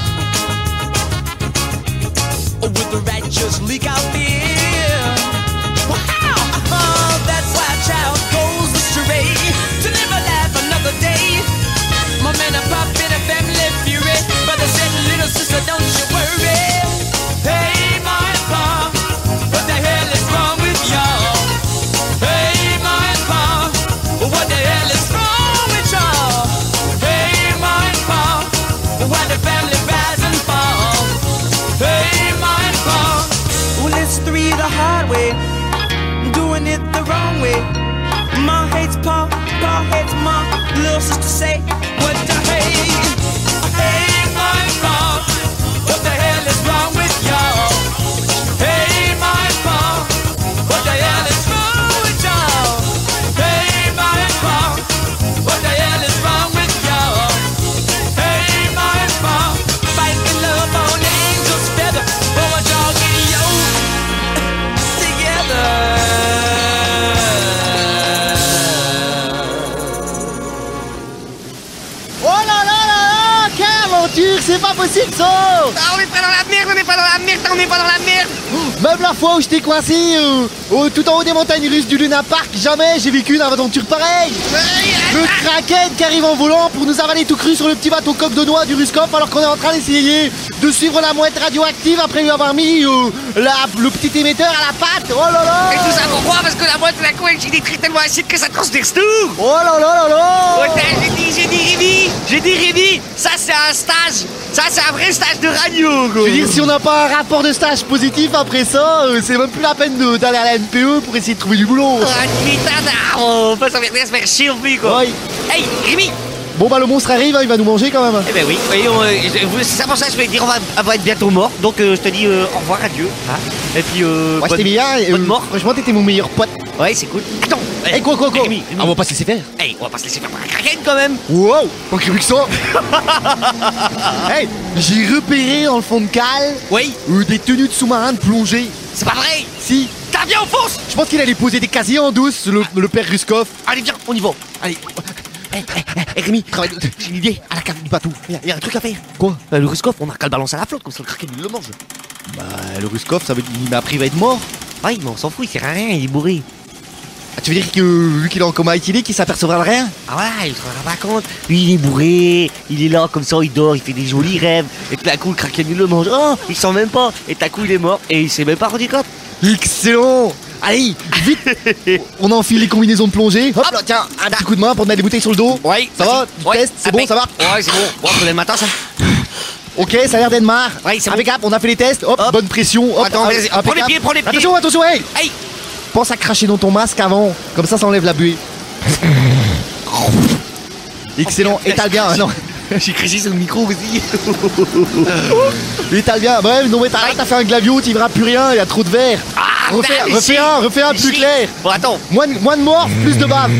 oh, with the righteous leak out there. Wow, uh-huh, that's why a child goes astray to live a life another day. My man, a pop in a family fury. Brother said, little sister, don't you worry. Hey, my pa, what the hell is wrong with y'all? Hey, my pa, what the hell is wrong with y'all? Hey, my pa, why the family rise and fall? Hey, my pa, well, it's three the hard way, doing it the wrong way. Ma hates pa, pa hates ma. Little sister say, what the hey? Hey, my pa, what the hell is wrong with y'all? Hey, my pa, what the hell is wrong with y'all? Hey, my pa, what the hell is wrong with y'all? Hey, my pa, fighting love on the angel's feather. Why don't y'all get yo together? Oh là là là là, quelle aventure, c'est pas possible ça. Ah, on n'est pas dans la merde, on n'est pas dans la merde, on n'est pas dans la merde. Même la fois où j'étais coincé euh, au- tout en haut des montagnes russes du Luna Park, jamais j'ai vécu une aventure pareille. Le Kraken qui arrive en volant pour nous avaler tout cru sur le petit bateau coque de noix du Ruskov alors qu'on est en train d'essayer de suivre la mouette radioactive après lui avoir mis euh, la- le petit émetteur à la patte. Oh là là. Et tout ça pourquoi? Parce que la boîte de la con, j'ai des trucs tellement acides que ça transperce tout. Oh là là là là. Ouais, t'as- j'ai dit, j'ai dit Rémi, j'ai dit Rémi, ça c'est un stage, ça c'est un vrai stage de radio, quoi. Je veux dire, si on n'a pas un rapport de stage positif après ça, euh, c'est même plus la peine de- d'aller à la N P E pour essayer de trouver du boulot. Ah, tu m'étonnes, ah, on peut s'en faire se faire chier au plus, quoi. Ouais. Hey, Rémi. Bon bah le monstre arrive, hein, il va nous manger quand même. Eh ben oui, oui, on, euh, je- c'est ça pour ça que je vais te dire on va, on va être bientôt mort, donc euh, je te dis euh, au revoir, adieu. Hein. Et puis euh, Ouais, bonne- c'était bien. et, bonne euh, mort. Franchement, t'étais mon meilleur pote. Ouais, c'est cool. Attends. Eh, quoi, quoi, quoi Rémi, Rémi. Ah, on va pas se laisser faire. Hey, on va pas se laisser faire par un kraken quand même. Wow, pas cru que ça. Hey, j'ai repéré dans le fond de cale Oui, euh, des tenues de sous-marin de plongée. c'est pas vrai. Si, T'as bien, on fonce. je pense qu'il allait poser des casiers en douce, le, le père Ruskov. Allez, viens, on y va. Allez. Eh, eh, eh, eh, Rémi, travaille- j'ai une idée à la cave du bateau. Il y, a un truc à faire. Quoi Euh, le Ruskov, on a qu'à le balancer à la flotte, comme ça le kraken il le mange. Bah, le Ruskov, ça veut dire mais après il va être mort. Ouais, mais on s'en fout, il sert à rien, il est bourré. Ah, tu veux dire que vu qu'il est en coma éthylique, il s'apercevra de rien? Ah voilà, il se rendra pas compte. Lui, il est bourré, il est là comme ça, il dort, il fait des jolis rêves. Et tout à coup, le kraken il le mange. Oh, il sent même pas. Et tout à coup, il est mort et il s'est même pas rendu compte. Excellent. Allez, vite. On enfile les combinaisons de plongée. Hop là, tiens, un petit coup de main pour te mettre les bouteilles sur le dos. Ouais, Ça va? Tu testes? C'est bon, ça va? Ouais, c'est bon. Ouais, on connaît le matin, ça. Ok, ça a l'air d'être marre. Ouais, c'est bon. Impeccable, on a fait les tests. Hop, Hop. bonne pression. Hop, Attends, hop, vas-y, prends impeccable. les pieds, prends les pieds. Attention, attention, hey. Hey. Pense à cracher dans ton masque avant. Comme ça, ça enlève la buée. Excellent. Oh, Étale bien. hein, Non. J'ai craché sur le micro aussi. L'étale bien. Bref, non mais t'as t'as fait un glavio, t'y verras plus rien, il y a trop de verre. Ah, Refais, bah, mais refais si. un, refais un Mais plus si. clair. Bon, attends. Moins de, moins de morph, plus de bave.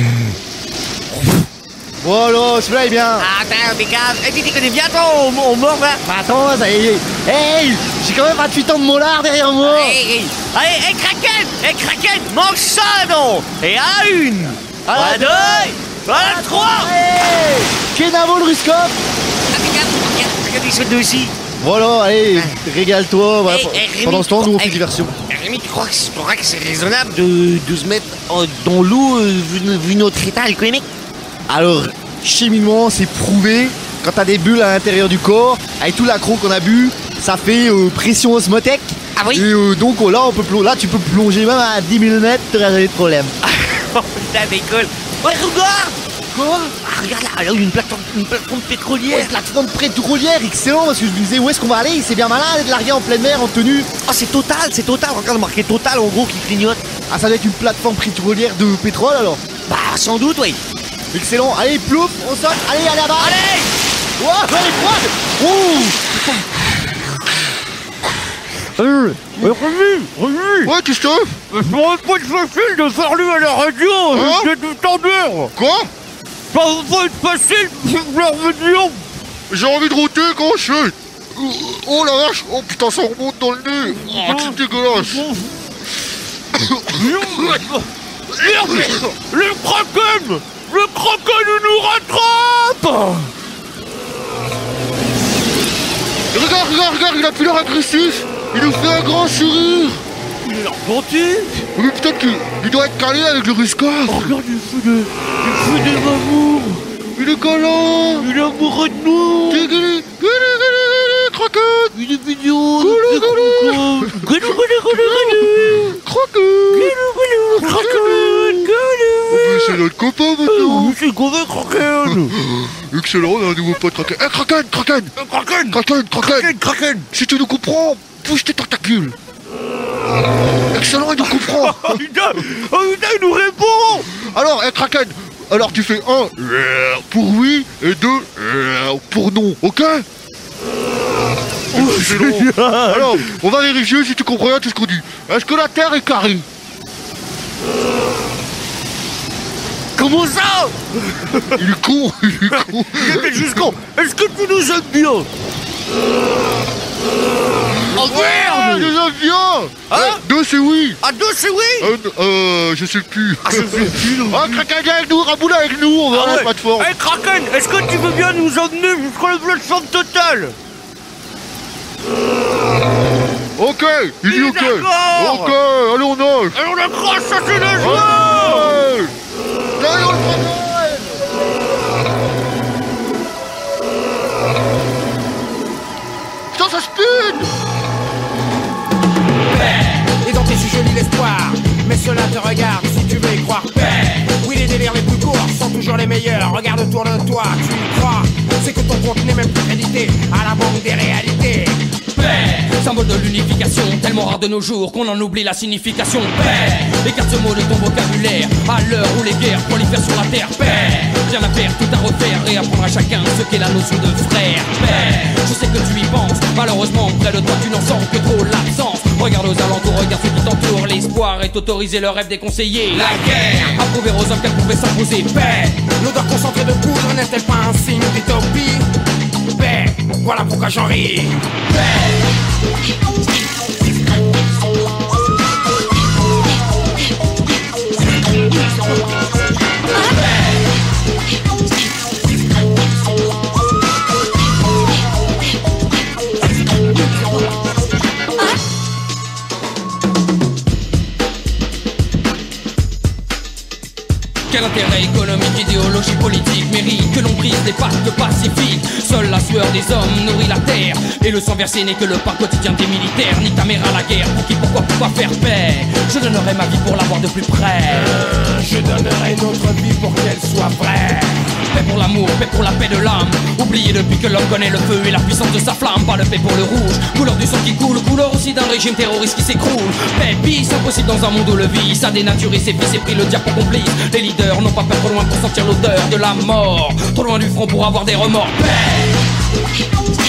Voilà, celui-là est bien. Ah, attends, mais gars. Et puis, tu connais bien, toi, on, on mord, là. Bah attends, ça y est. Hey, j'ai quand même vingt-huit ans de molar derrière moi. Allez, allez, hey, Kraken, hey, Kraken, mange ça, non. Et à une, à la deux, à la trois. Hey, Kenavo le Ruscop. Ah, regarde, regarde, regarde, ils sont deux aussi. Voilà, allez, régale-toi. Voilà. Hey, hey, Rémi, Pendant ce temps, nous on fait hey, diversion. Rémi, tu crois que, tu crois que c'est raisonnable de, de se mettre euh, dans l'eau euh, vu, vu notre état alcoolique? Alors, chimiquement, c'est prouvé. Quand t'as des bulles à l'intérieur du corps, avec tout l'accro qu'on a bu, ça fait euh, pression osmothèque. Ah oui. Et euh, donc oh, là, on peut plo- là, tu peux plonger même à dix mille mètres, t'auras jamais de problème. Oh, putain, décolle. Ouais, regarde. Quoi? Ah, regarde là, là, une plateforme, une plateforme pétrolière. Ouais, plateforme pétrolière, excellent, parce que je me disais où est-ce qu'on va aller, c'est bien malin d'être largué en pleine mer en tenue. Oh, c'est Total, c'est Total. Regarde, marqué Total en gros qui clignote. Ah, ça doit être une plateforme pétrolière de pétrole alors. Bah, sans doute, oui. Excellent, allez, plouf, on saute, allez, allez là-bas. Allez. Ouah, elle est froide. Ouh. Euh, Rémi, Rémi. Ouais, qu'est-ce que Je m'aurais pas être facile de faire lui à la radio. Hein? C'est tout tendu. Quoi? Ça va pas être facile de faire la radio. J'ai envie de router quand je fais. Oh la vache! Oh putain, ça remonte dans le nez! Oh, c'est dégueulasse! Le Kraken. Le Kraken nous rattrape. Regarde, regarde, regarde, il a plus l'air agressif! Il nous fait un grand sourire! Il est gentil. Mais peut-être qu'il il doit être calé avec le Ruscov! Regarde, il fait des, il fait des amours. Il est galant! Il est amoureux de nous. Guli, guli, guli, guli, Kraken! Il est mignon. Goulou, goulou. Goulou, goulou, goulou, goulou. Kraken! Goulou, goulou, Kraken. Oh, mais c'est notre copain maintenant! Oui, c'est le Kraken. Excellent, on a un nouveau pote Kraken! Eh, Kraken! Kraken! Kraken. Kraken! Kraken! Kraken, Kraken. Si tu nous comprends, bouge tes tentacules! Excellent, il nous comprend! Oh putain, oh putain, il nous répond. Alors, eh, Kraken, alors tu fais un euh, pour oui et deux euh, pour non, ok? Excellent. Alors, on va vérifier si tu comprends bien tout ce qu'on dit. Est-ce que la Terre est carrée? Comment ça? Il est con, il est con. Il était juste con. Est-ce que tu nous aimes bien? Oh Ouais, merde. nous aime bien. Hein? Ouais, deux c'est oui. À deux, c'est oui. Euh, euh, je sais plus. Ah, je sais plus, non. Ah, Kraken viens avec nous, Raboula avec nous, on va à la plateforme. Hey Kraken, est-ce que tu veux bien nous emmener jusqu'à la plateforme Total? Ok, il dit ok. D'accord. Ok, allez on nage. Et on accroche, ça c'est le jeu. Ouais. Allez, on le prend. Putain, ça speed. Et dans tes yeux je lis l'espoir. Mais cela te regarde si tu veux y croire. Paix. Oui, les délires les plus courts sont toujours les meilleurs. Regarde autour de toi, tu y crois. C'est que ton compte n'est même plus crédité à la banque des réalités. Paix. Symbole de l'unification, tellement rare de nos jours qu'on en oublie la signification. Paix. Écarte ce mot de ton vocabulaire à l'heure où les guerres prolifèrent sur la terre. Paix. Rien à faire, tout à refaire et apprendre à chacun ce qu'est la notion de frère. Paix. Je sais que tu y penses, malheureusement près de toi tu n'en sens que trop l'absence. Regarde aux alentours, regarde ceux qui t'entourent. L'espoir est autorisé, le rêve déconseillé. La guerre, à prouver aux hommes qu'elle pouvait s'imposer. Paix. L'odeur concentrée de poudre n'est-elle pas un signe d'utopie? Paix. Voilà pourquoi j'en ris. Paix. Quel intérêt économique, idéologie politique mérite que l'on brise les pactes pacifiques? Seule la sueur des hommes nourrit la terre, et le sang versé n'est que le pain quotidien des militaires. Ni ta mère à la guerre, pour qui, pourquoi, pourquoi faire paix? Je donnerai ma vie pour la voir de plus près. euh, Je donnerai notre vie pour qu'elle soit vraie. Paix pour l'amour, paix pour la paix de l'âme. Oublié depuis que l'homme connaît le feu et la puissance de sa flamme. Pas de paix pour le rouge, couleur du sang qui coule, couleur aussi d'un régime terroriste qui s'écroule. Paix, peace, impossible dans un monde où le vice a dénaturé ses fils et pris le diable pour complice. Les leaders n'ont pas peur trop loin pour sentir l'odeur de la mort, trop loin du front pour avoir des remords. Paix.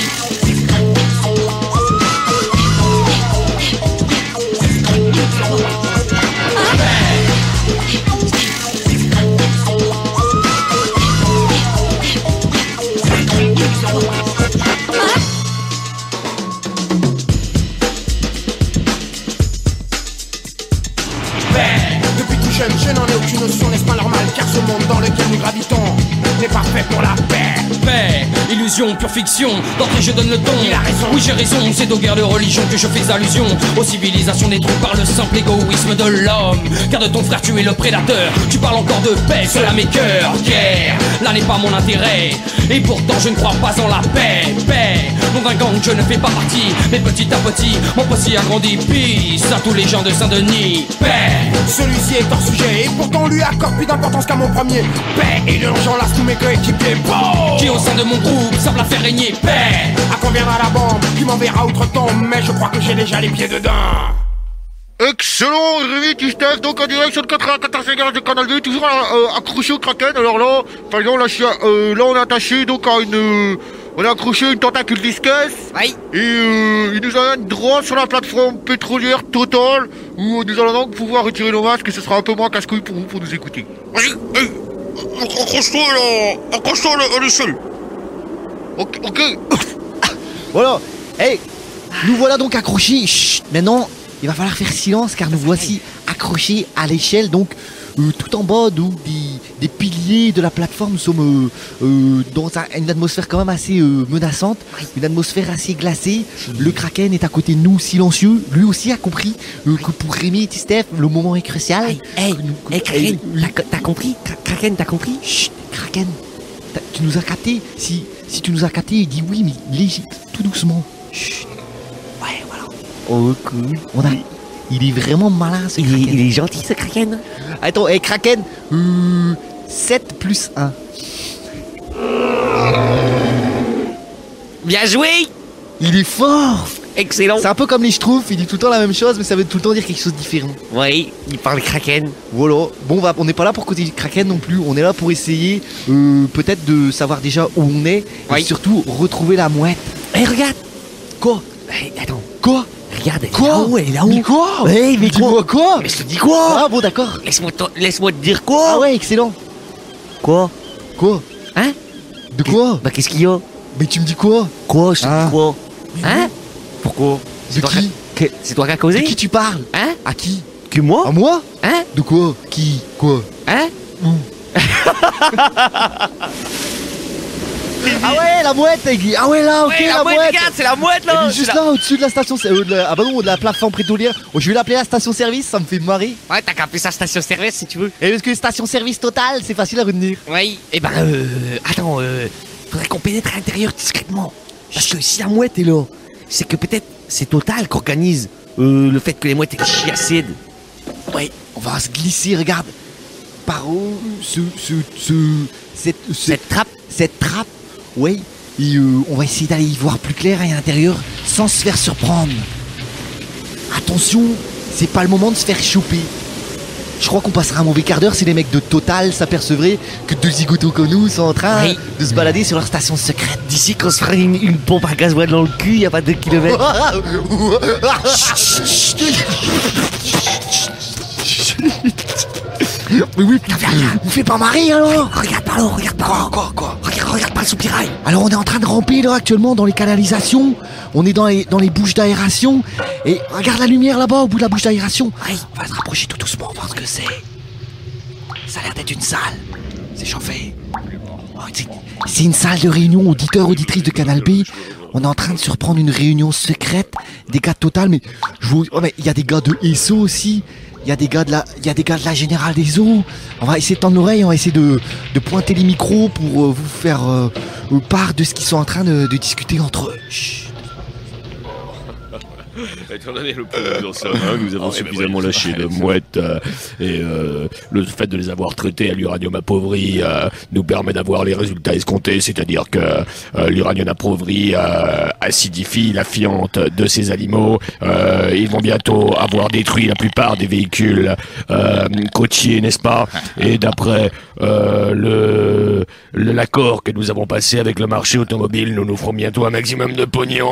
Depuis tout jeune, je n'en ai aucune notion, n'est-ce pas normal? Car ce monde dans lequel nous gravitons n'est pas fait pour la paix. Paix, illusion, pure fiction, d'entrée je donne le ton. Il a raison, oui j'ai raison, c'est aux guerres de religion que je fais allusion. Aux civilisations détruites par le simple égoïsme de l'homme. Car de ton frère tu es le prédateur, tu parles encore de paix, cela m'écoeure. Guerre, là n'est pas mon intérêt, et pourtant je ne crois pas en la paix. Paix, non d'un gang je ne fais pas partie, mais petit à petit, mon possible agrandit. Peace à tous les gens de Saint-Denis. Paix, celui-ci est hors sujet, et pourtant lui accorde plus d'importance qu'à mon premier. Paix, et de l'argent lasse tous mes coéquipiers. Bon, qui au sein de mon groupe savent la faire régner. Paix, à quand viendra la bombe qui m'enverra outre-tombe, mais je crois que j'ai déjà les pieds dedans. Excellent, Rémi, Tistef, donc en direction de quatre-vingt-quatorze mégahertz de Canal B, toujours euh, accroché au Kraken. Alors là, par exemple, là, je suis, euh, là on est attaché donc à une... Euh, on a accroché une tentacule disqueuse. Oui. Et euh, il nous amène droit sur la plateforme pétrolière Total, où nous allons donc pouvoir retirer nos masques et ce sera un peu moins casse-couille pour vous, pour nous écouter. Vas-y, hey, accroche-toi là, accroche-toi à l'échelle. Ok, ok. Voilà. Hey, nous voilà donc accrochés. Chut, maintenant, il va falloir faire silence car nous voici accrochés à l'échelle, donc euh, tout en bas donc, des, des piliers de la plateforme. Nous sommes euh, euh, dans un- une atmosphère quand même assez euh, menaçante, une atmosphère assez glacée. Le Kraken est à côté de nous, silencieux. Lui aussi a compris euh, que pour Rémi et Tistef, le moment est crucial. Hey, hey, Que nous- que- hey, Kraken, Hey, oui. t'as- t'as compris? Kra- Kraken, t'as compris? Chut, Kraken, t'as- tu nous as capté. Si, si tu nous as capté, dis oui, mais léger, tout doucement. Chut. Ouais, voilà. Oh, cool. On a... Il est vraiment malin, ce Il est, Kraken. il est gentil ce Kraken. Attends, hey, Kraken, euh, sept plus un. Bien joué. Il est fort. Excellent. C'est un peu comme les Schtroumpfs, il dit tout le temps la même chose, mais ça veut tout le temps dire quelque chose de différent. Oui, il parle Kraken. Voilà. Bon, bah, on n'est pas là pour côté Kraken non plus. On est là pour essayer, euh, peut-être de savoir déjà où on est, Oui. et surtout retrouver la mouette. Hé, regarde. Quoi? Hey, attends. Quoi? Regarde, elle est Quoi? là-haut, elle est là-haut. Mais quoi? Hey, mais Dis-moi quoi? Mais je te dis quoi? Ah bon, d'accord. Laisse-moi te- laisse-moi te dire quoi? Ah ouais, excellent. Quoi? Quoi? Hein? De quoi? Bah qu'est-ce qu'il y a? Mais tu me dis quoi? Quoi? Je te Ah. dis quoi? Hein? Pourquoi? De toi qui? qui- que- C'est toi qui as De causé? qui tu parles? Hein? À qui? Que moi? À moi? Hein? De quoi? Qui? Quoi? Hein? Ah ouais, la mouette, Guy. Ah ouais, là, ok, Ouais, la, la mouette, mouette. regarde, c'est la mouette Elle là! est juste C'est la- là, au-dessus de la station, euh, de la- ah bah non, de la plateforme pétrolière. Oh, je vais l'appeler la station-service, ça me fait marrer. Ouais, t'as qu'à appeler ça station-service si tu veux. Et parce que station-service totale, c'est facile à retenir. Oui, et ben euh. Attends, euh. Faudrait qu'on pénètre à l'intérieur discrètement. Parce que si la mouette est là, c'est que peut-être c'est Total qui organise euh, le fait que les mouettes aient chiacide. Ouais, on va se glisser, regarde. Par où ce, ce, ce, cette, ce- Cette trappe. cette trappe, ouais. Et euh, on va essayer d'aller y voir plus clair à l'intérieur sans se faire surprendre. Attention, c'est pas le moment de se faire choper. Je crois qu'on passera un mauvais quart d'heure si les mecs de Total s'apercevraient que deux zigotos comme nous sont en train Oui. de se balader sur leur station secrète. D'ici qu'on se ferait une, une pompe à gasoil dans le cul, y a pas deux kilomètres. Mais oui, on fait pas marrer alors. Regarde par là, regarde par là. Quoi, quoi? Regarde, regarde par le soupirail. Alors on est en train de ramper là actuellement dans les canalisations, on est dans les, dans les bouches d'aération, et regarde la lumière là-bas au bout de la bouche d'aération. Oui. On va se rapprocher tout doucement, voir ce que c'est. Ça a l'air d'être une salle, c'est chauffé. Oh, c'est- C'est une salle de réunion auditeurs, auditrices de Canal B. On est en train de surprendre une réunion secrète des gars de Total, mais je vous... oh, mais il y a des gars de S O aussi. Il y a des gars de la, il y a des gars de la Générale des Eaux. On va essayer de tendre l'oreille, on va essayer de, de pointer les micros pour euh, vous faire euh, euh, part de ce qu'ils sont en train de, de discuter entre eux. Chut. Étant donné le peu que nous en sommes, hein, nous avons suffisamment lâché de mouettes euh, et euh, le fait de les avoir traités à l'uranium appauvri euh, nous permet d'avoir les résultats escomptés, c'est-à-dire que euh, l'uranium appauvri euh, acidifie la fiente de ces animaux. Euh, ils vont bientôt avoir détruit la plupart des véhicules euh, côtiers, n'est-ce pas? Et d'après euh, le, le l'accord que nous avons passé avec le marché automobile, nous nous ferons bientôt un maximum de pognon.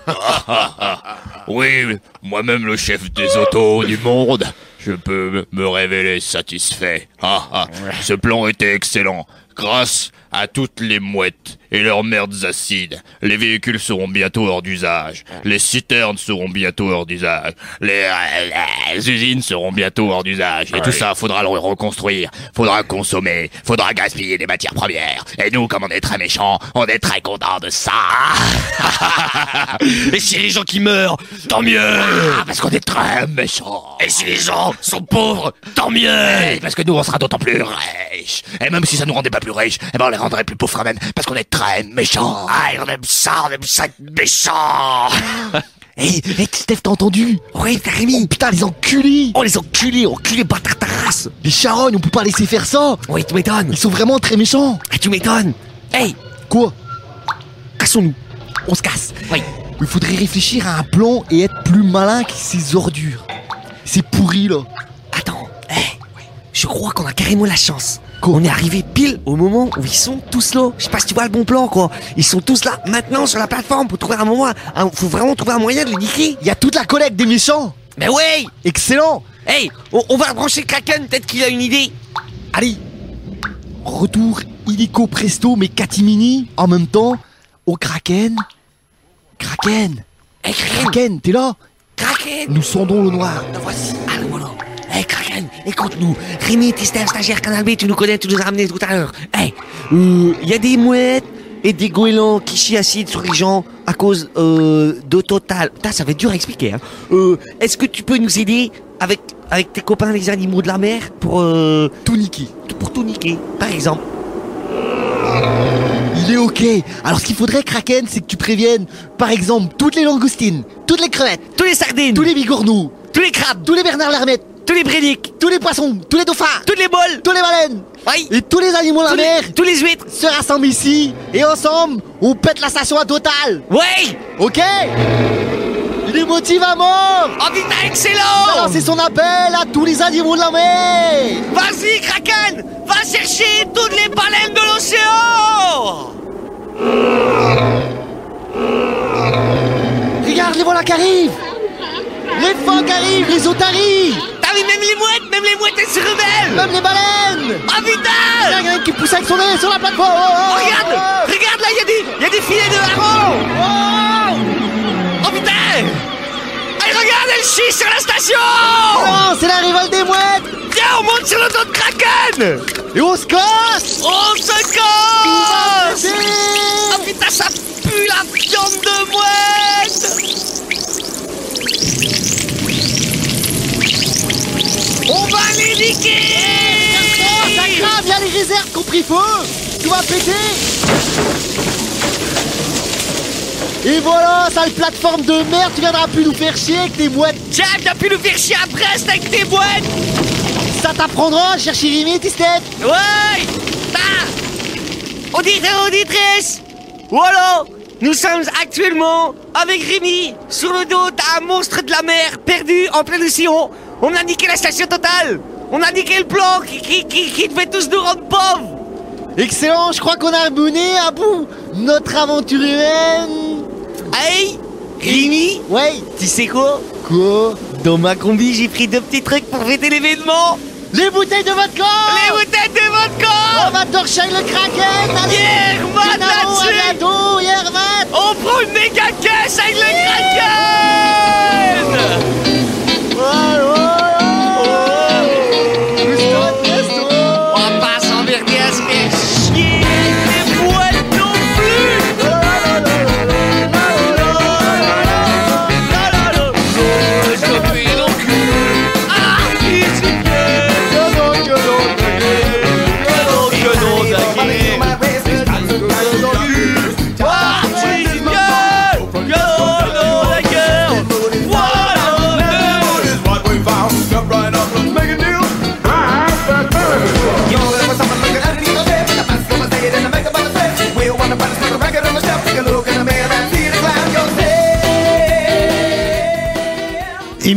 Oui, moi-même le chef des autos du monde, je peux me révéler satisfait. Ah, ah, ce plan était excellent. Grâce à toutes les mouettes et leurs merdes acides, les véhicules seront bientôt hors d'usage. Les citernes seront bientôt hors d'usage. Les, euh, les usines seront bientôt hors d'usage. Et tout ça, faudra le reconstruire. Faudra consommer. Faudra gaspiller des matières premières. Et nous, comme on est très méchants, on est très contents de ça. Et si les gens qui meurent, tant mieux. Ah, parce qu'on est très méchants. Et si les gens sont pauvres, tant mieux. Et parce que nous, on sera d'autant plus riches. Et même si ça nous rendait pas plus riches, eh ben on les rendrait plus pauvres quand même, parce qu'on est très méchants. Ah, on aime ça, on aime ça être méchants. Hey, hey, Steph, t'as entendu? Oui, t'as Rémi. Oh putain, les enculés! Oh, les enculés, enculés, bâtard ta race. Les charognes, on peut pas laisser faire ça! Oui, tu m'étonnes. Ils sont vraiment très méchants! Ah, tu m'étonnes. Hey, Quoi? cassons-nous. On se casse. Oui. Il faudrait réfléchir à un plan et être plus malin que ces ordures. C'est pourri, là. Attends, hey, je crois qu'on a carrément la chance. On est arrivé pile au moment où ils sont tous là. Je sais pas si tu vois le bon plan, quoi. Ils sont tous là, maintenant, sur la plateforme, pour trouver un moment. Un, faut vraiment trouver un moyen de les niquer. Il y a toute la collecte des méchants! Mais ouais! Excellent! Hey, on, on va brancher Kraken, peut-être qu'il a une idée. Allez! Retour illico presto, mais catimini, en même temps, au Kraken. Kraken! Hey, Kraken! Kraken, t'es là? Kraken! Nous sondons le noir. Le voici. Allez, voilà. Hey, Kraken, écoute-nous. Rémi, t'es un stagiaire Canal B, tu nous connais, tu nous as ramené tout à l'heure. Hey, il euh, y a des mouettes et des goélands qui chient acides sur les gens à cause euh, d'eau totale. Putain, ça va être dur à expliquer, hein. Euh, est-ce que tu peux nous aider avec, avec tes copains les animaux de la mer pour euh, Tout niquer. pour tout niquer, par exemple? Il est ok. Alors ce qu'il faudrait, Kraken, c'est que tu préviennes, par exemple, toutes les langoustines, toutes les crevettes, Tous les sardines, tous les bigorneaux, tous les crabes, tous les Bernard Lermette, tous les brédiques, tous les poissons, tous les dauphins, toutes les bols, tous les baleines, oui, et tous les animaux de la tous mer les, tous les huîtres. se rassemblent ici, et ensemble, on pète la station à Total. Ouais. Ok? Il les motive à mort. Oh putain, Il excellent. a lancé son appel à tous les animaux de la mer. Vas-y, Kraken, va chercher toutes les baleines de l'océan. Regarde, les voilà qui arrivent. Les phoques arrivent, les otaries, T'as vu, même les mouettes, même les mouettes, elles se rebellent. même les baleines. Oh putain. Il y a quelqu'un qui pousse avec son nez sur la plateforme. Oh, Oh, oh, regarde, oh, regarde là, il y a des, il y a des filets de hareng. oh. Oh putain. Allez, regarde, elle chie sur la station. Non, c'est la rivale des mouettes. Viens, on monte sur le dos de Kraken. Et on se casse. On se casse. Oh putain, ça pue la viande de mouette. On va les niquer. Oh, ça crame, il y a les réserves qui ont pris feu. Tu vas péter. Et voilà, sale plateforme de merde, tu viendras plus nous faire chier avec tes mouettes. Tiens, t'as pu nous faire chier à Brest avec tes mouettes. Ça t'apprendra à chercher Rémi, tes steps. Ouais. Bah, auditeur, auditrice. Voilà, nous sommes actuellement avec Rémi sur le dos d'un monstre de la mer perdu en plein océan. On a niqué la station Total. On a niqué le plan qui, qui, qui, qui devait tous nous rendre pauvres. Excellent, je crois qu'on a mené à bout notre aventure humaine. Hey, Rémi, Ouais, tu sais quoi? quoi? Dans ma combi, j'ai pris deux petits trucs pour fêter l'événement. Les bouteilles de vodka. Les bouteilles de On vodka. va torcher avec le Kraken. Allez, Yermat Dynamo, à là-dessus. bientôt, Yermat. On prend une méga caisse avec le Kraken. On va pas s'emmerder à se faire chier avec les mouettes non plus. Je fais donc ah, il se fait. Que non, que non, que non, que non,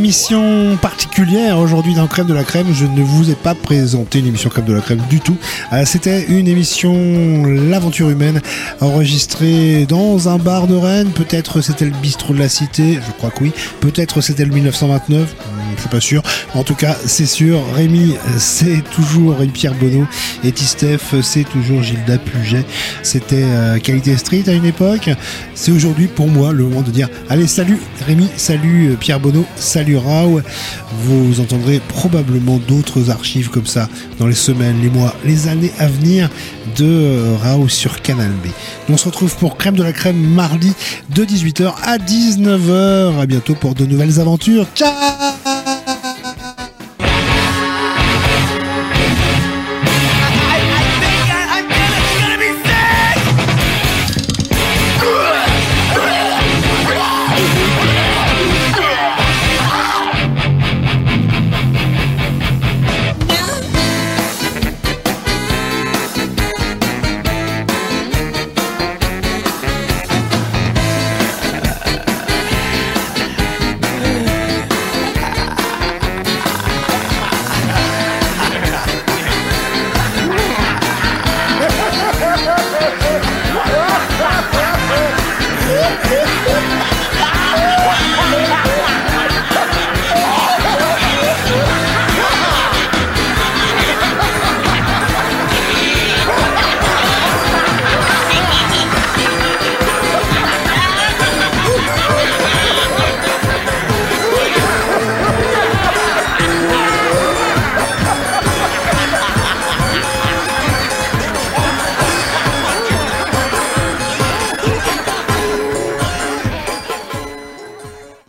Émission particulière aujourd'hui dans Crème de la Crème. Je ne vous ai pas présenté une émission Crème de la Crème du tout. Euh, c'était une émission L'aventure humaine enregistrée dans un bar de Rennes. Peut-être c'était le bistrot de la Cité, je crois que oui. Peut-être c'était le mille neuf cent vingt-neuf, je suis pas sûr. En tout cas, c'est sûr. Rémi, c'est toujours Pierre Bonneau. Et Tistef, c'est toujours Gilda Puget. C'était euh, Qualité Street à une époque. C'est aujourd'hui pour moi le moment de dire allez, salut Rémi, salut Pierre Bonneau, salut Rao. Vous entendrez probablement d'autres archives comme ça dans les semaines, les mois, les années à venir de euh, Rao sur Canal B. On se retrouve pour Crème de la Crème mardi de dix-huit heures à dix-neuf heures. À bientôt pour de nouvelles aventures. Ciao.